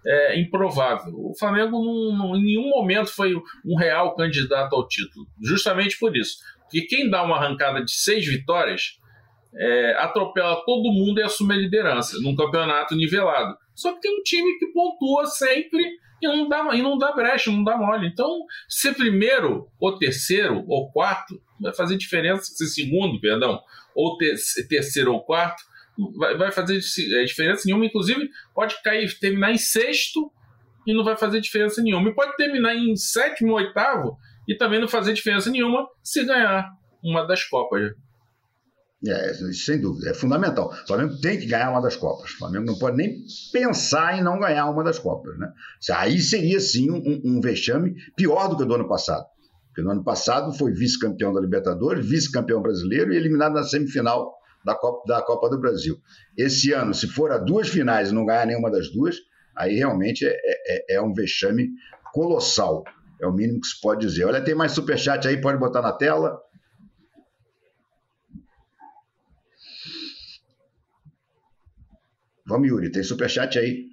Speaker 4: é, improvável. O Flamengo não, não, em nenhum momento foi um real candidato ao título, justamente por isso. Porque quem dá uma arrancada de seis vitórias é, atropela todo mundo e assume a liderança num campeonato nivelado. Só que tem um time que pontua sempre e não dá, e não dá brecha, não dá mole. Então, ser primeiro, ou terceiro, ou quarto, vai fazer diferença. Ser segundo, perdão, ou ter, terceiro ou quarto, vai, vai fazer diferença nenhuma. Inclusive, pode cair, terminar em sexto e não vai fazer diferença nenhuma. E pode terminar em sétimo, oitavo e também não fazer diferença nenhuma se ganhar uma das Copas.
Speaker 3: É, sem dúvida, é fundamental. O Flamengo tem que ganhar uma das Copas. O Flamengo não pode nem pensar em não ganhar uma das Copas, né? Aí seria, sim, um, um vexame pior do que o do ano passado. Porque no ano passado foi vice-campeão da Libertadores, vice-campeão brasileiro e eliminado na semifinal da Copa, da Copa do Brasil. Esse ano, se for a duas finais e não ganhar nenhuma das duas, aí realmente é, é, é um vexame colossal. É o mínimo que se pode dizer. Olha, tem mais superchat aí, pode botar na tela. Vamos, Yuri, tem superchat aí.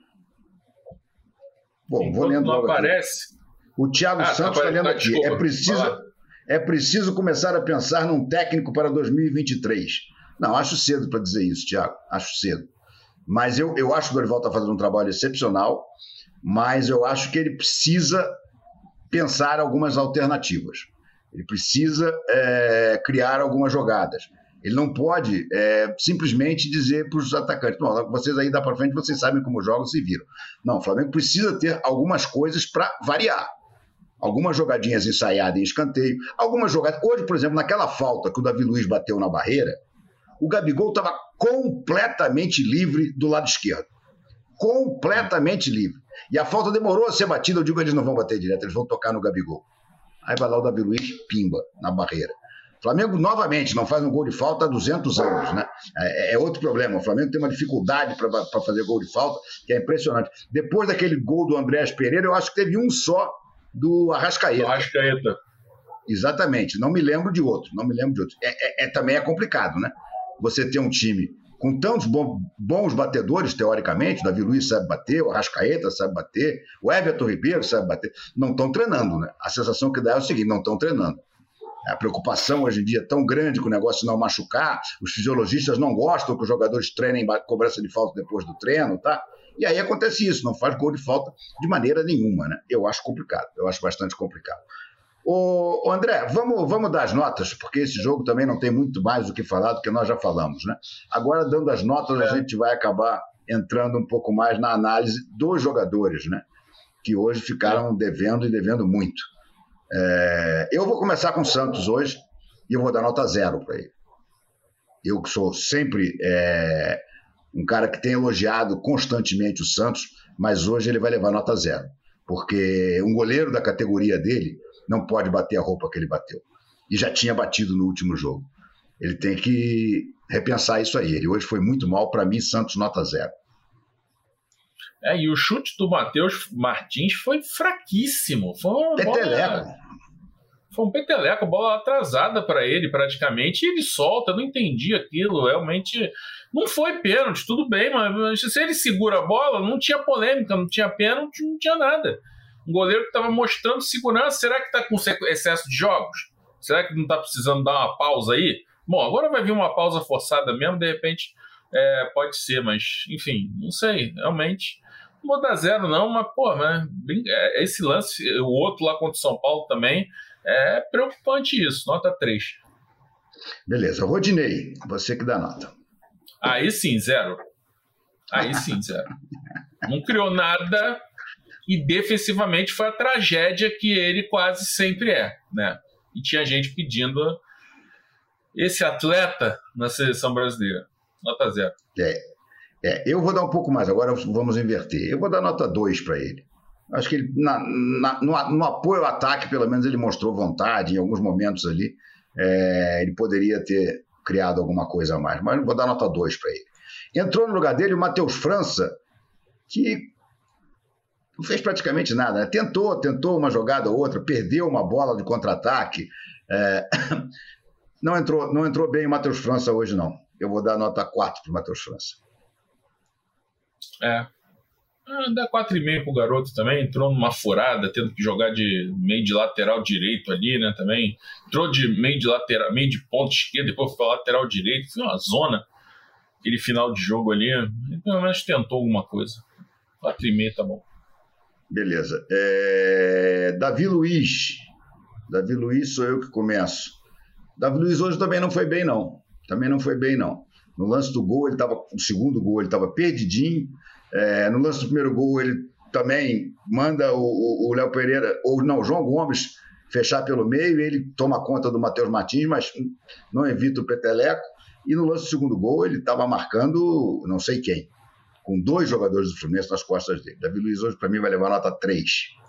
Speaker 3: Bom,
Speaker 4: Enquanto
Speaker 3: vou lendo
Speaker 4: não
Speaker 3: logo
Speaker 4: aparece.
Speaker 3: Aqui. O Thiago ah, Santos está lendo aqui. Desculpa, é, preciso, é preciso começar a pensar num técnico para dois mil e vinte e três. Não, acho cedo para dizer isso, Thiago. Acho cedo. Mas eu, eu acho que o Dorival está fazendo um trabalho excepcional, mas eu acho que ele precisa pensar algumas alternativas. Ele precisa é, criar algumas jogadas. Ele não pode é, simplesmente dizer para os atacantes, não, vocês aí dá para frente, vocês sabem como jogam, se viram. Não, o Flamengo precisa ter algumas coisas para variar. Algumas jogadinhas ensaiadas em escanteio, algumas jogadas... Hoje, por exemplo, naquela falta que o Davi Luiz bateu na barreira, o Gabigol estava completamente livre do lado esquerdo. Completamente livre. E a falta demorou a ser batida, eu digo, eles não vão bater direto, eles vão tocar no Gabigol. Aí vai lá o Davi Luiz, pimba, na barreira. O Flamengo, novamente, não faz um gol de falta há duzentos anos, né? É, é outro problema. O Flamengo tem uma dificuldade para fazer gol de falta, que é impressionante. Depois daquele gol do Andréas Pereira, eu acho que teve um só do Arrascaeta.
Speaker 4: Do Arrascaeta.
Speaker 3: Exatamente. Não me lembro de outro. Não me lembro de outro. É, é, é, também é complicado, né? Você ter um time com tantos bom, bons batedores, teoricamente, o Davi Luiz sabe bater, o Arrascaeta sabe bater, o Everton Ribeiro sabe bater, não estão treinando, né? A sensação que dá é o seguinte, não estão treinando. A preocupação hoje em dia é tão grande com o negócio de não machucar, os fisiologistas não gostam que os jogadores treinem cobrança de falta depois do treino, tá? E aí acontece isso, não faz gol de falta de maneira nenhuma, né? Eu acho complicado, eu acho bastante complicado. Ô, ô André, vamos, vamos dar as notas, porque esse jogo também não tem muito mais o que falar do que nós já falamos, né? Agora, dando as notas, a gente vai acabar entrando um pouco mais na análise dos jogadores, né? Que hoje ficaram devendo e devendo muito. É, eu vou começar com o Santos hoje e eu vou dar nota zero para ele. Eu que sou sempre é, um cara que tem elogiado constantemente o Santos, mas hoje ele vai levar nota zero, porque um goleiro da categoria dele não pode bater a roupa que ele bateu, e já tinha batido no último jogo. Ele tem que repensar isso aí. Ele hoje foi muito mal, para mim, Santos nota zero.
Speaker 4: É, e o chute do Matheus Martins foi fraquíssimo. Foi uma
Speaker 3: peteleco.
Speaker 4: Bola... Foi um peteleco, bola atrasada para ele praticamente, e ele solta, não entendi aquilo, realmente não foi pênalti, tudo bem, mas se ele segura a bola, não tinha polêmica, não tinha pênalti, não tinha nada. Um goleiro que estava mostrando segurança, será que está com excesso de jogos? Será que não está precisando dar uma pausa aí? Bom, agora vai vir uma pausa forçada mesmo, de repente é, pode ser, mas enfim, não sei, realmente. Não vou dar zero não, mas pô, mas, esse lance, o outro lá contra o São Paulo também, é preocupante isso, nota três.
Speaker 3: Beleza, Rodinei, você que dá nota.
Speaker 4: Aí sim, zero. Aí sim, zero. Não criou nada e defensivamente foi a tragédia que ele quase sempre é, né? E tinha gente pedindo esse atleta na seleção brasileira. Nota zero.
Speaker 3: É, é, eu vou dar um pouco mais, agora vamos inverter. Eu vou dar nota dois para ele. Acho que ele, na, na, no, no apoio ao ataque, pelo menos ele mostrou vontade em alguns momentos ali. É, ele poderia ter criado alguma coisa a mais, mas eu vou dar nota dois para ele. Entrou no lugar dele o Matheus França, que não fez praticamente nada, né? Tentou, tentou uma jogada ou outra, perdeu uma bola de contra-ataque. É, não, entrou, não entrou bem o Matheus França hoje, não. Eu vou dar nota quatro para o Matheus França.
Speaker 4: É. Ah, dá quatro e meio pro garoto também, entrou numa furada, tendo que jogar de meio de lateral direito ali, né, também. Entrou de meio de lateral, meio de ponta esquerda, depois foi lateral direito, foi uma zona, aquele final de jogo ali, pelo menos tentou alguma coisa. quatro e meio tá bom.
Speaker 3: Beleza. É... Davi Luiz. Davi Luiz sou eu que começo. Davi Luiz hoje também não foi bem, não. Também não foi bem, não. No lance do gol, ele estava, no segundo gol, ele estava perdidinho. É, no lance do primeiro gol, ele também manda o Léo Pereira, ou não, o João Gomes, fechar pelo meio. Ele toma conta do Matheus Martins, mas não evita o peteleco. E no lance do segundo gol, ele estava marcando não sei quem, com dois jogadores do Fluminense nas costas dele. Davi Luiz hoje, para mim, vai levar nota três.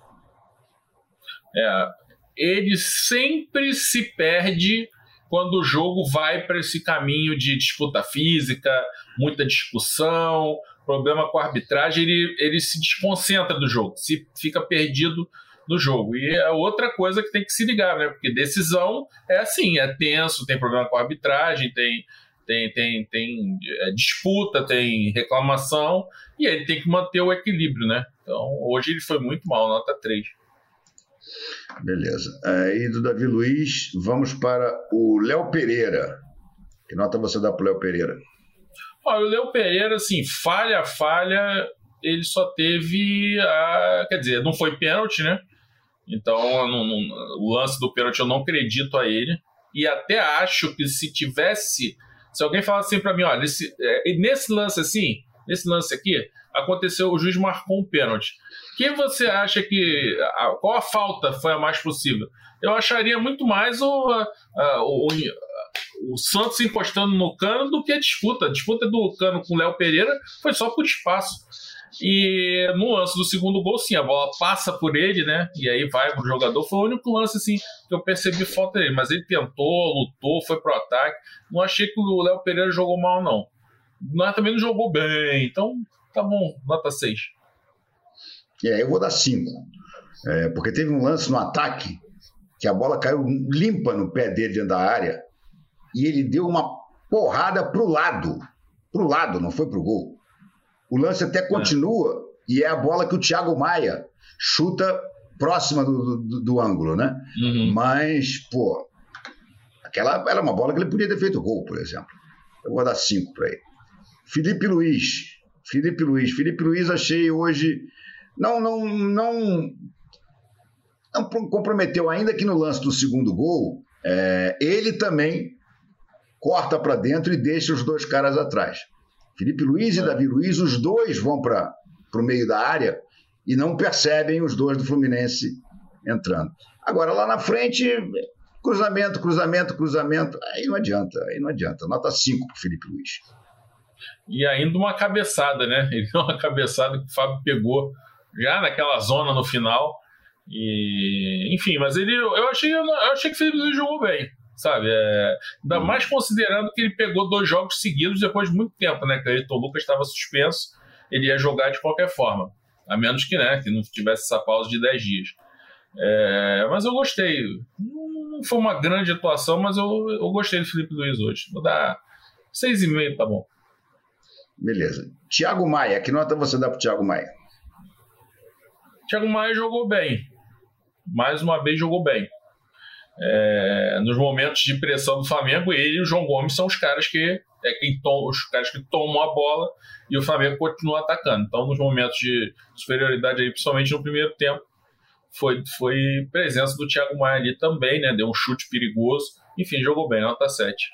Speaker 4: É, ele sempre se perde quando o jogo vai para esse caminho de disputa física, muita discussão, problema com a arbitragem, ele, ele se desconcentra do jogo, se fica perdido no jogo. E é outra coisa que tem que se ligar, né? Porque decisão é assim, é tenso, tem problema com a arbitragem, tem, tem, tem, tem é, disputa, tem reclamação, e ele tem que manter o equilíbrio, né? Então, hoje ele foi muito mal, nota três.
Speaker 3: Beleza. Aí do Davi Luiz, vamos para o Léo Pereira. Que nota você dá para o Léo Pereira?
Speaker 4: Olha, o Léo Pereira, assim, falha, falha, ele só teve a... Quer dizer, não foi pênalti, né? Então, não, não, o lance do pênalti eu não acredito a ele. E até acho que se tivesse... Se alguém falasse assim para mim, olha, esse, é, nesse lance assim, nesse lance aqui, aconteceu, o juiz marcou um pênalti. Quem você acha que... A, qual a falta foi a mais possível? Eu acharia muito mais o, a, o, o, o Santos encostando no Cano do que a disputa. A disputa do Cano com o Léo Pereira foi só por espaço. E no lance do segundo gol, sim, a bola passa por ele, né? E aí vai pro jogador. Foi o único lance, assim, que eu percebi falta dele. Mas ele tentou, lutou, foi pro ataque. Não achei que o Léo Pereira jogou mal, não. Mas também não jogou bem. Então, tá bom, nota seis.
Speaker 3: É, eu vou dar cinco. É, porque teve um lance no ataque que a bola caiu limpa no pé dele dentro da área e ele deu uma porrada pro lado. Pro lado, não foi pro gol. O lance até continua é. E é a bola que o Thiago Maia chuta próxima do, do, do ângulo, né? Uhum. Mas, pô, aquela era uma bola que ele podia ter feito gol, por exemplo. Eu vou dar cinco para ele. Felipe Luiz. Felipe Luiz. Felipe Luiz achei hoje... Não, não, não, não comprometeu, ainda que no lance do segundo gol, é, ele também corta para dentro e deixa os dois caras atrás. Felipe Luiz e Davi Luiz, os dois vão para o meio da área e não percebem os dois do Fluminense entrando. Agora, lá na frente, cruzamento, cruzamento, cruzamento, aí não adianta, aí não adianta. Nota cinco para o Felipe Luiz.
Speaker 4: E ainda uma cabeçada, né? Ele deu uma cabeçada que o Fábio pegou já naquela zona no final. E, enfim, mas ele, eu achei, eu achei que o Felipe Luiz jogou bem, sabe? É, ainda hum. mais considerando que ele pegou dois jogos seguidos depois de muito tempo, né? Que o Ayrton Lucas estava suspenso, ele ia jogar de qualquer forma, a menos que, né, que não tivesse essa pausa de dez dias. É, mas eu gostei. Não foi uma grande atuação, mas eu, eu gostei do Felipe Luiz hoje. Vou dar seis e meio, tá bom.
Speaker 3: Beleza. Thiago Maia, que nota você dá pro Thiago Maia?
Speaker 4: Thiago Maia jogou bem. Mais uma vez jogou bem. É, nos momentos de pressão do Flamengo, ele e o João Gomes são os caras que é quem tom, os caras que tomam a bola e o Flamengo continua atacando. Então, nos momentos de superioridade, aí, principalmente no primeiro tempo, foi, foi presença do Thiago Maia ali também, né? Deu um chute perigoso. Enfim, jogou bem, nota sete.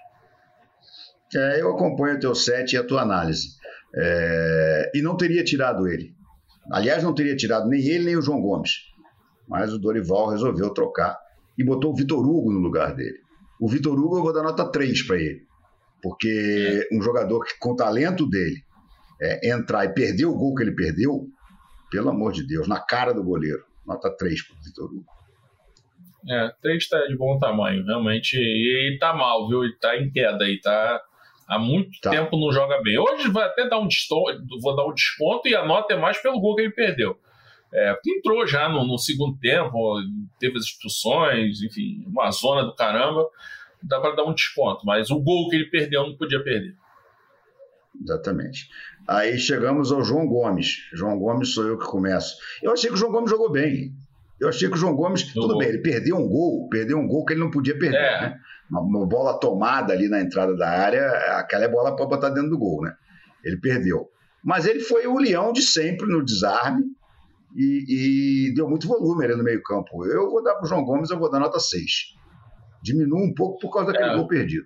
Speaker 3: É, eu acompanho o teu sete e a tua análise. É, e não teria tirado ele. Aliás, não teria tirado nem ele, nem o João Gomes. Mas o Dorival resolveu trocar e botou o Vitor Hugo no lugar dele. O Vitor Hugo eu vou dar nota três para ele. Porque um jogador que, com o talento dele, é, entrar e perder o gol que ele perdeu, pelo amor de Deus, na cara do goleiro. Nota três para o Vitor Hugo.
Speaker 4: É, três está de bom tamanho, realmente. E ele tá mal, viu? Ele tá em queda aí, tá... Há muito tá. tempo não joga bem. Hoje vai até dar um desconto, vou dar um desconto e a nota é mais pelo gol que ele perdeu. É, porque entrou já no, no segundo tempo, teve as expulsões, enfim, uma zona do caramba, dá para dar um desconto. Mas o gol que ele perdeu não podia perder.
Speaker 3: Exatamente. Aí chegamos ao João Gomes. João Gomes sou eu que começo. Eu achei que o João Gomes jogou bem. Eu achei que o João Gomes, jogou. Tudo bem, ele perdeu um gol, perdeu um gol que ele não podia perder, é. né? Uma, uma bola tomada ali na entrada da área, aquela é bola para botar dentro do gol, né? Ele perdeu. Mas ele foi o leão de sempre no desarme e, e deu muito volume ali no meio-campo. Eu vou dar para o João Gomes, eu vou dar nota seis. Diminui um pouco por causa daquele é. gol perdido.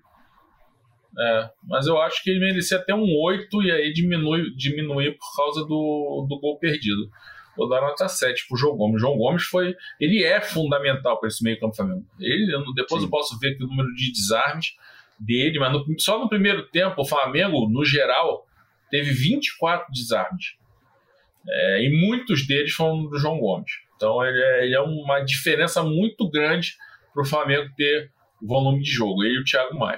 Speaker 4: É, mas eu acho que ele merecia até um oito e aí diminui, diminui por causa do, do gol perdido. Vou dar nota sete pro João Gomes. O João Gomes foi. Ele é fundamental para esse meio-campo Flamengo. Ele, depois Sim. eu posso ver aqui o número de desarmes dele, mas no, só no primeiro tempo o Flamengo, no geral, teve vinte e quatro desarmes. É, e muitos deles foram do João Gomes. Então ele é, ele é uma diferença muito grande para o Flamengo ter volume de jogo. Ele e o Thiago Maia.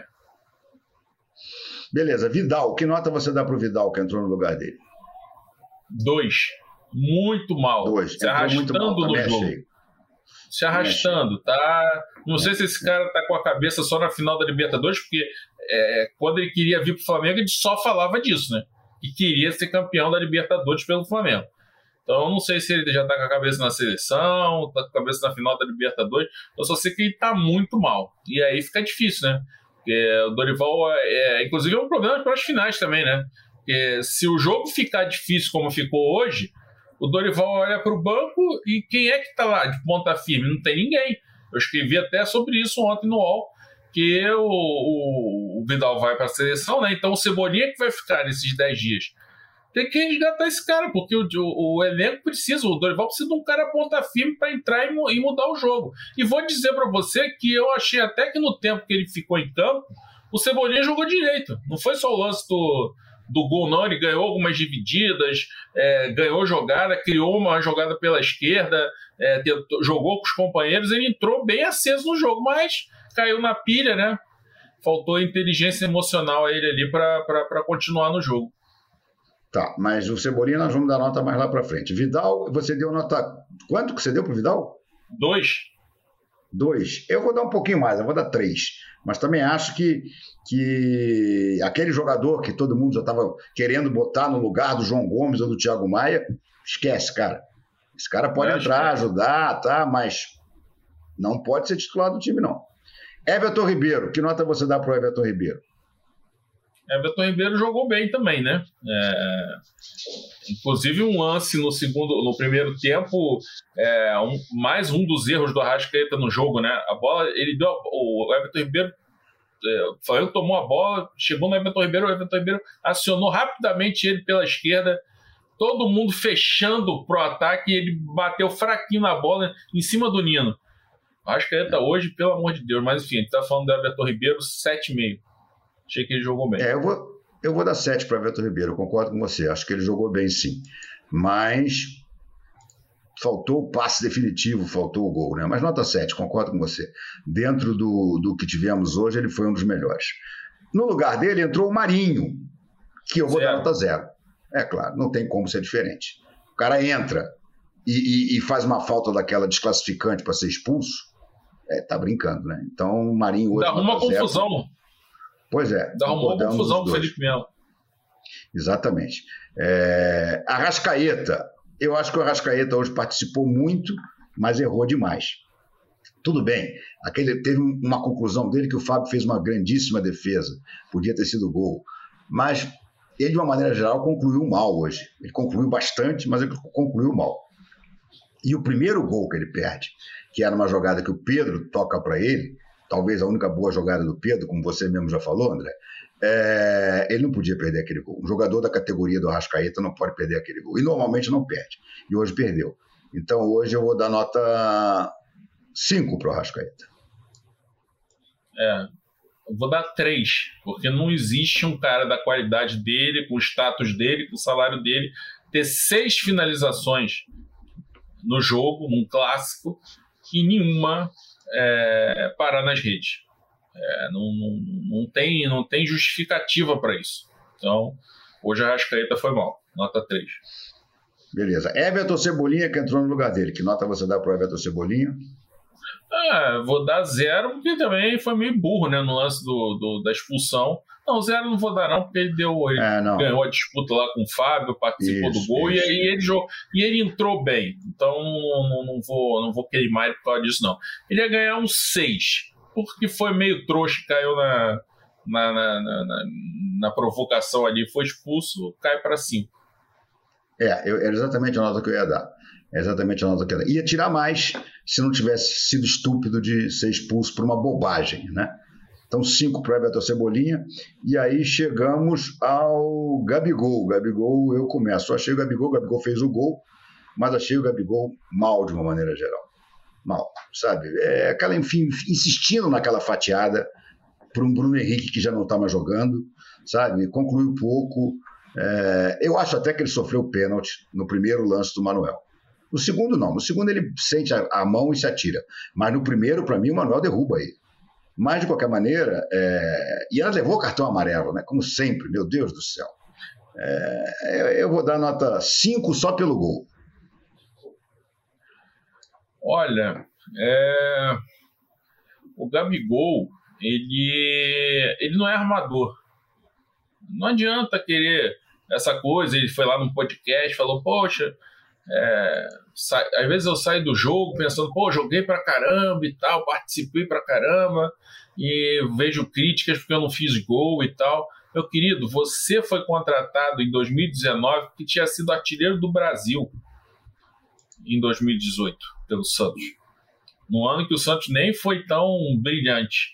Speaker 3: Beleza, Vidal, que nota você dá pro Vidal que entrou no lugar dele?
Speaker 4: Dois. Muito mal.
Speaker 3: Dois.
Speaker 4: Se arrastando
Speaker 3: mal,
Speaker 4: no jogo. Achei. Se arrastando, tá? Não sei se esse cara tá com a cabeça só na final da Libertadores, porque é, quando ele queria vir pro Flamengo, ele só falava disso, né? E queria ser campeão da Libertadores pelo Flamengo. Então eu não sei se ele já tá com a cabeça na seleção, tá com a cabeça na final da Libertadores. Eu só sei que ele tá muito mal. E aí fica difícil, né? Porque o Dorival, é, inclusive, é um problema para as finais também, né? Porque se o jogo ficar difícil como ficou hoje, o Dorival olha para o banco e quem é que está lá de ponta firme? Não tem ninguém. Eu escrevi até sobre isso ontem no U O L, que o, o, o Vidal vai para a seleção, né? Então o Cebolinha que vai ficar nesses dez dias. Tem que resgatar esse cara, porque o, o, o elenco precisa, o Dorival precisa de um cara ponta firme para entrar e, e mudar o jogo. E vou dizer para você que eu achei até que no tempo que ele ficou em campo, o Cebolinha jogou direito. Não foi só o lance do, do gol, não. Ele ganhou algumas divididas, é, ganhou jogada, criou uma jogada pela esquerda, é, tentou, jogou com os companheiros, ele entrou bem aceso no jogo, mas caiu na pilha, né? Faltou inteligência emocional a ele ali para continuar no jogo.
Speaker 3: Tá, mas o Cebolinha nós vamos dar nota mais lá para frente. Vidal, você deu nota... Quanto que você deu para o Vidal?
Speaker 4: Dois.
Speaker 3: Dois. Eu vou dar um pouquinho mais, eu vou dar três. Mas também acho que, que aquele jogador que todo mundo já estava querendo botar no lugar do João Gomes ou do Thiago Maia, esquece, cara. Esse cara pode eu entrar, ajudar, tá? Mas não pode ser titular do time, não. Everton Ribeiro, que nota você dá para o Everton Ribeiro?
Speaker 4: Everton Ribeiro jogou bem também, né? É, inclusive um lance no segundo, no primeiro tempo, é, um, mais um dos erros do Arrascaeta no jogo, né? A bola, ele deu, o Everton Ribeiro, é, o Flamengo tomou a bola, chegou no Everton Ribeiro, o Everton Ribeiro acionou rapidamente ele pela esquerda, todo mundo fechando pro ataque, e ele bateu fraquinho na bola em cima do Nino. O Arrascaeta hoje, pelo amor de Deus, mas enfim, a gente tá falando do Everton Ribeiro, sete e meio. Achei que ele jogou bem.
Speaker 3: É, eu vou, eu vou dar sete para o Everton Ribeiro, eu concordo com você. Acho que ele jogou bem, sim. Mas faltou o passe definitivo, faltou o gol, né? Mas nota sete, concordo com você. Dentro do, do que tivemos hoje, ele foi um dos melhores. No lugar dele entrou o Marinho, que eu vou zero. dar nota zero. É claro, não tem como ser diferente. O cara entra e, e, e faz uma falta daquela desclassificante para ser expulso, é, tá brincando, né? Então o Marinho hoje...
Speaker 4: Dá uma confusão.
Speaker 3: Zero. Pois é.
Speaker 4: Dá uma confusão com o Felipe Melo.
Speaker 3: Exatamente. É... Arrascaeta. Eu acho que o Arrascaeta hoje participou muito, mas errou demais. Tudo bem. Aquele, teve uma conclusão dele que o Fábio fez uma grandíssima defesa. Podia ter sido gol. Mas ele, de uma maneira geral, concluiu mal hoje. Ele concluiu bastante, mas ele concluiu mal. E o primeiro gol que ele perde, que era uma jogada que o Pedro toca para ele, talvez a única boa jogada do Pedro, como você mesmo já falou, André, é... ele não podia perder aquele gol. Um jogador da categoria do Arrascaeta não pode perder aquele gol. E normalmente não perde. E hoje perdeu. Então hoje eu vou dar nota cinco para o Arrascaeta.
Speaker 4: É, eu vou dar três, porque não existe um cara da qualidade dele, com o status dele, com o salário dele, ter seis finalizações no jogo, num clássico, e nenhuma... É, parar nas redes. É, não, não, não, tem, não tem justificativa para isso. Então, hoje a Arrascaeta foi mal. Nota três.
Speaker 3: Beleza. Everton Cebolinha, que entrou no lugar dele. Que nota você dá para o Everton Cebolinha?
Speaker 4: Ah, vou dar zero, porque também foi meio burro, né, no lance do, do, da expulsão. Não, zero não vou dar não, porque ele, deu, ele é, ganhou a disputa lá com o Fábio, participou isso, do gol, isso. e aí ele jogou, e ele entrou bem. Então não, não, vou, não vou queimar ele por causa disso, não. Ele ia ganhar um seis, porque foi meio trouxa, caiu na, na, na, na, na, na provocação ali, foi expulso, cai para cinco.
Speaker 3: É, eu, era exatamente a nota que eu ia dar. É exatamente a nota que eu ia dar. Ia tirar mais se não tivesse sido estúpido de ser expulso por uma bobagem, né? Então, cinco para o Everton Cebolinha. E aí chegamos ao Gabigol. Gabigol, eu começo. Eu achei o Gabigol, o Gabigol fez o gol, mas achei o Gabigol mal de uma maneira geral. Mal, sabe? É aquela, enfim, insistindo naquela fatiada para um Bruno Henrique que já não está mais jogando, sabe? Concluiu pouco. É, eu acho até que ele sofreu o pênalti no primeiro lance do Manuel. No segundo, não. No segundo, ele sente a, a mão e se atira. Mas no primeiro, para mim, o Manuel derruba ele. Mas, de qualquer maneira, é... e ela levou o cartão amarelo, né? Como sempre, meu Deus do céu. É... Eu vou dar nota cinco só pelo gol.
Speaker 4: Olha, é... o Gabigol, ele... ele não é armador. Não adianta querer essa coisa. Ele foi lá num podcast, falou, poxa, é... sa... às vezes eu saio do jogo pensando, pô, joguei pra caramba e tal, participei pra caramba, e vejo críticas porque eu não fiz gol e tal. Meu querido, você foi contratado em dois mil e dezenove, que tinha sido artilheiro do Brasil em dois mil e dezoito pelo Santos, no ano que o Santos nem foi tão brilhante.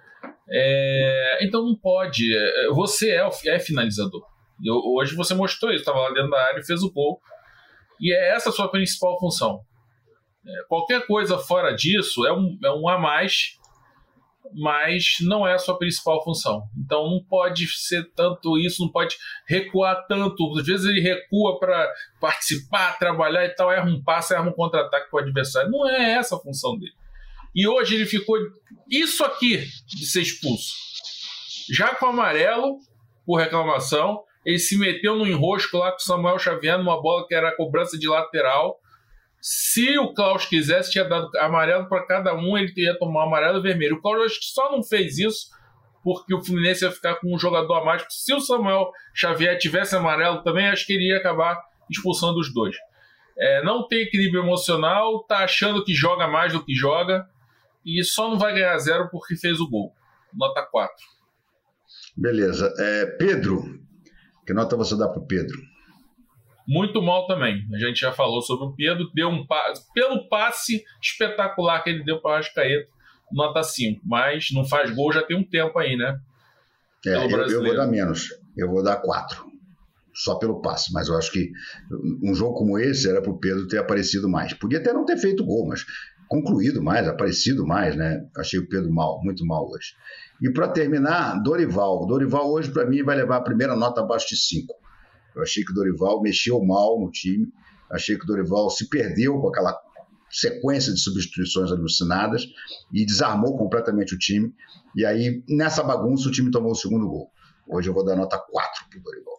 Speaker 4: É, então não pode. Você é, é finalizador. Eu, hoje você mostrou isso, estava lá dentro da área e fez o gol, e é essa a sua principal função. É, qualquer coisa fora disso é um, é um a mais, mas não é a sua principal função. Então não pode ser tanto isso, não pode recuar tanto. Às vezes ele recua para participar, trabalhar e tal, erra um passe, erra um contra-ataque para o adversário. Não é essa a função dele. E hoje ele ficou isso aqui de ser expulso. Já com o amarelo, por reclamação, ele se meteu no enrosco lá com o Samuel Xavier numa bola que era a cobrança de lateral. Se o Klaus quisesse, tinha dado amarelo para cada um, ele teria tomado amarelo e vermelho. O Klaus acho que só não fez isso porque o Fluminense ia ficar com um jogador a mais. Se o Samuel Xavier tivesse amarelo também, acho que ele ia acabar expulsando os dois. É, não tem equilíbrio emocional, tá achando que joga mais do que joga, e só não vai ganhar zero porque fez o gol. Nota quatro.
Speaker 3: Beleza. É, Pedro, que nota você dá para o Pedro?
Speaker 4: Muito mal também. A gente já falou sobre o Pedro. Deu um passe, pelo passe espetacular que ele deu para o Arrascaeta, nota cinco. Mas não faz gol já tem um tempo aí, né?
Speaker 3: É, eu, eu vou dar menos. Eu vou dar quatro. Só pelo passe. Mas eu acho que um jogo como esse era para o Pedro ter aparecido mais. Podia até não ter feito gol, mas concluído mais, aparecido mais, né? Achei o Pedro mal, muito mal hoje. E para terminar, Dorival. Dorival hoje, para mim, vai levar a primeira nota abaixo de cinco. Eu achei que o Dorival mexeu mal no time, achei que o Dorival se perdeu com aquela sequência de substituições alucinadas e desarmou completamente o time. E aí, nessa bagunça, o time tomou o segundo gol. Hoje eu vou dar nota quatro para o Dorival.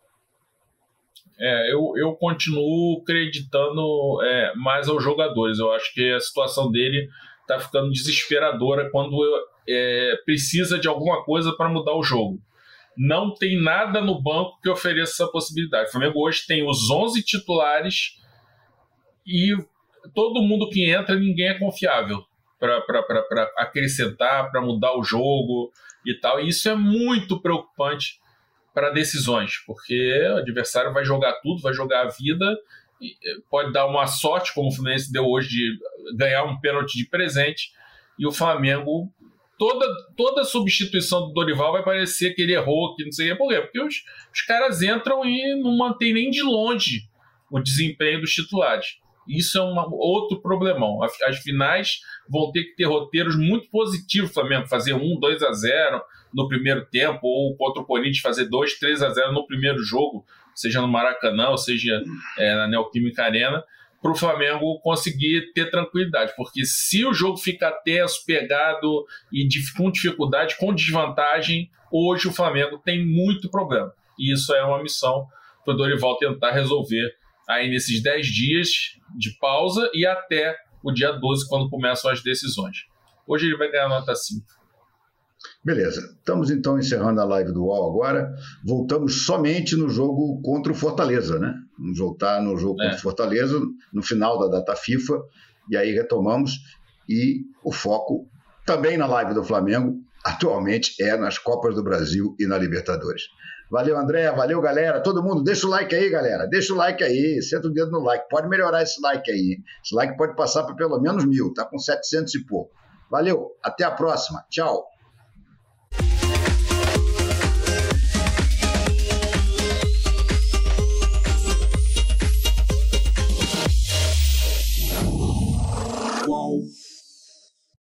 Speaker 4: É, eu, eu continuo acreditando é, mais aos jogadores. Eu acho que a situação dele está ficando desesperadora quando é, precisa de alguma coisa para mudar o jogo. Não tem nada no banco que ofereça essa possibilidade. O Flamengo hoje tem os onze titulares e todo mundo que entra, ninguém é confiável para acrescentar, para mudar o jogo e tal. E isso é muito preocupante para decisões, porque o adversário vai jogar tudo, vai jogar a vida, e pode dar uma sorte, como o Fluminense deu hoje, de ganhar um pênalti de presente, e o Flamengo... Toda, toda substituição do Dorival vai parecer que ele errou, que não sei o que. Por quê? Porque os, os caras entram e não mantêm nem de longe o desempenho dos titulares. Isso é um outro problemão. As, as finais vão ter que ter roteiros muito positivos. O Flamengo fazer um, dois a zero no primeiro tempo, ou contra o Corinthians fazer dois, três a zero no primeiro jogo, seja no Maracanã, ou seja é, na Neoquímica Arena, para o Flamengo conseguir ter tranquilidade, porque se o jogo ficar tenso, pegado e com dificuldade, com desvantagem, hoje o Flamengo tem muito problema, e isso é uma missão para o Dorival tentar resolver aí nesses dez dias de pausa e até o dia doze, quando começam as decisões. Hoje ele vai ganhar nota cinco.
Speaker 3: Beleza. Estamos então encerrando a live do U O L agora. Voltamos somente no jogo contra o Fortaleza, né? Vamos voltar no jogo é. contra o Fortaleza, no final da data FIFA, e aí retomamos. E o foco também na live do Flamengo, atualmente, é nas Copas do Brasil e na Libertadores. Valeu, André. Valeu, galera. Todo mundo, deixa o like aí, galera. Deixa o like aí. Senta o dedo no like. Pode melhorar esse like aí. Esse like pode passar para pelo menos mil. Tá com setecentos e pouco. Valeu. Até a próxima. Tchau.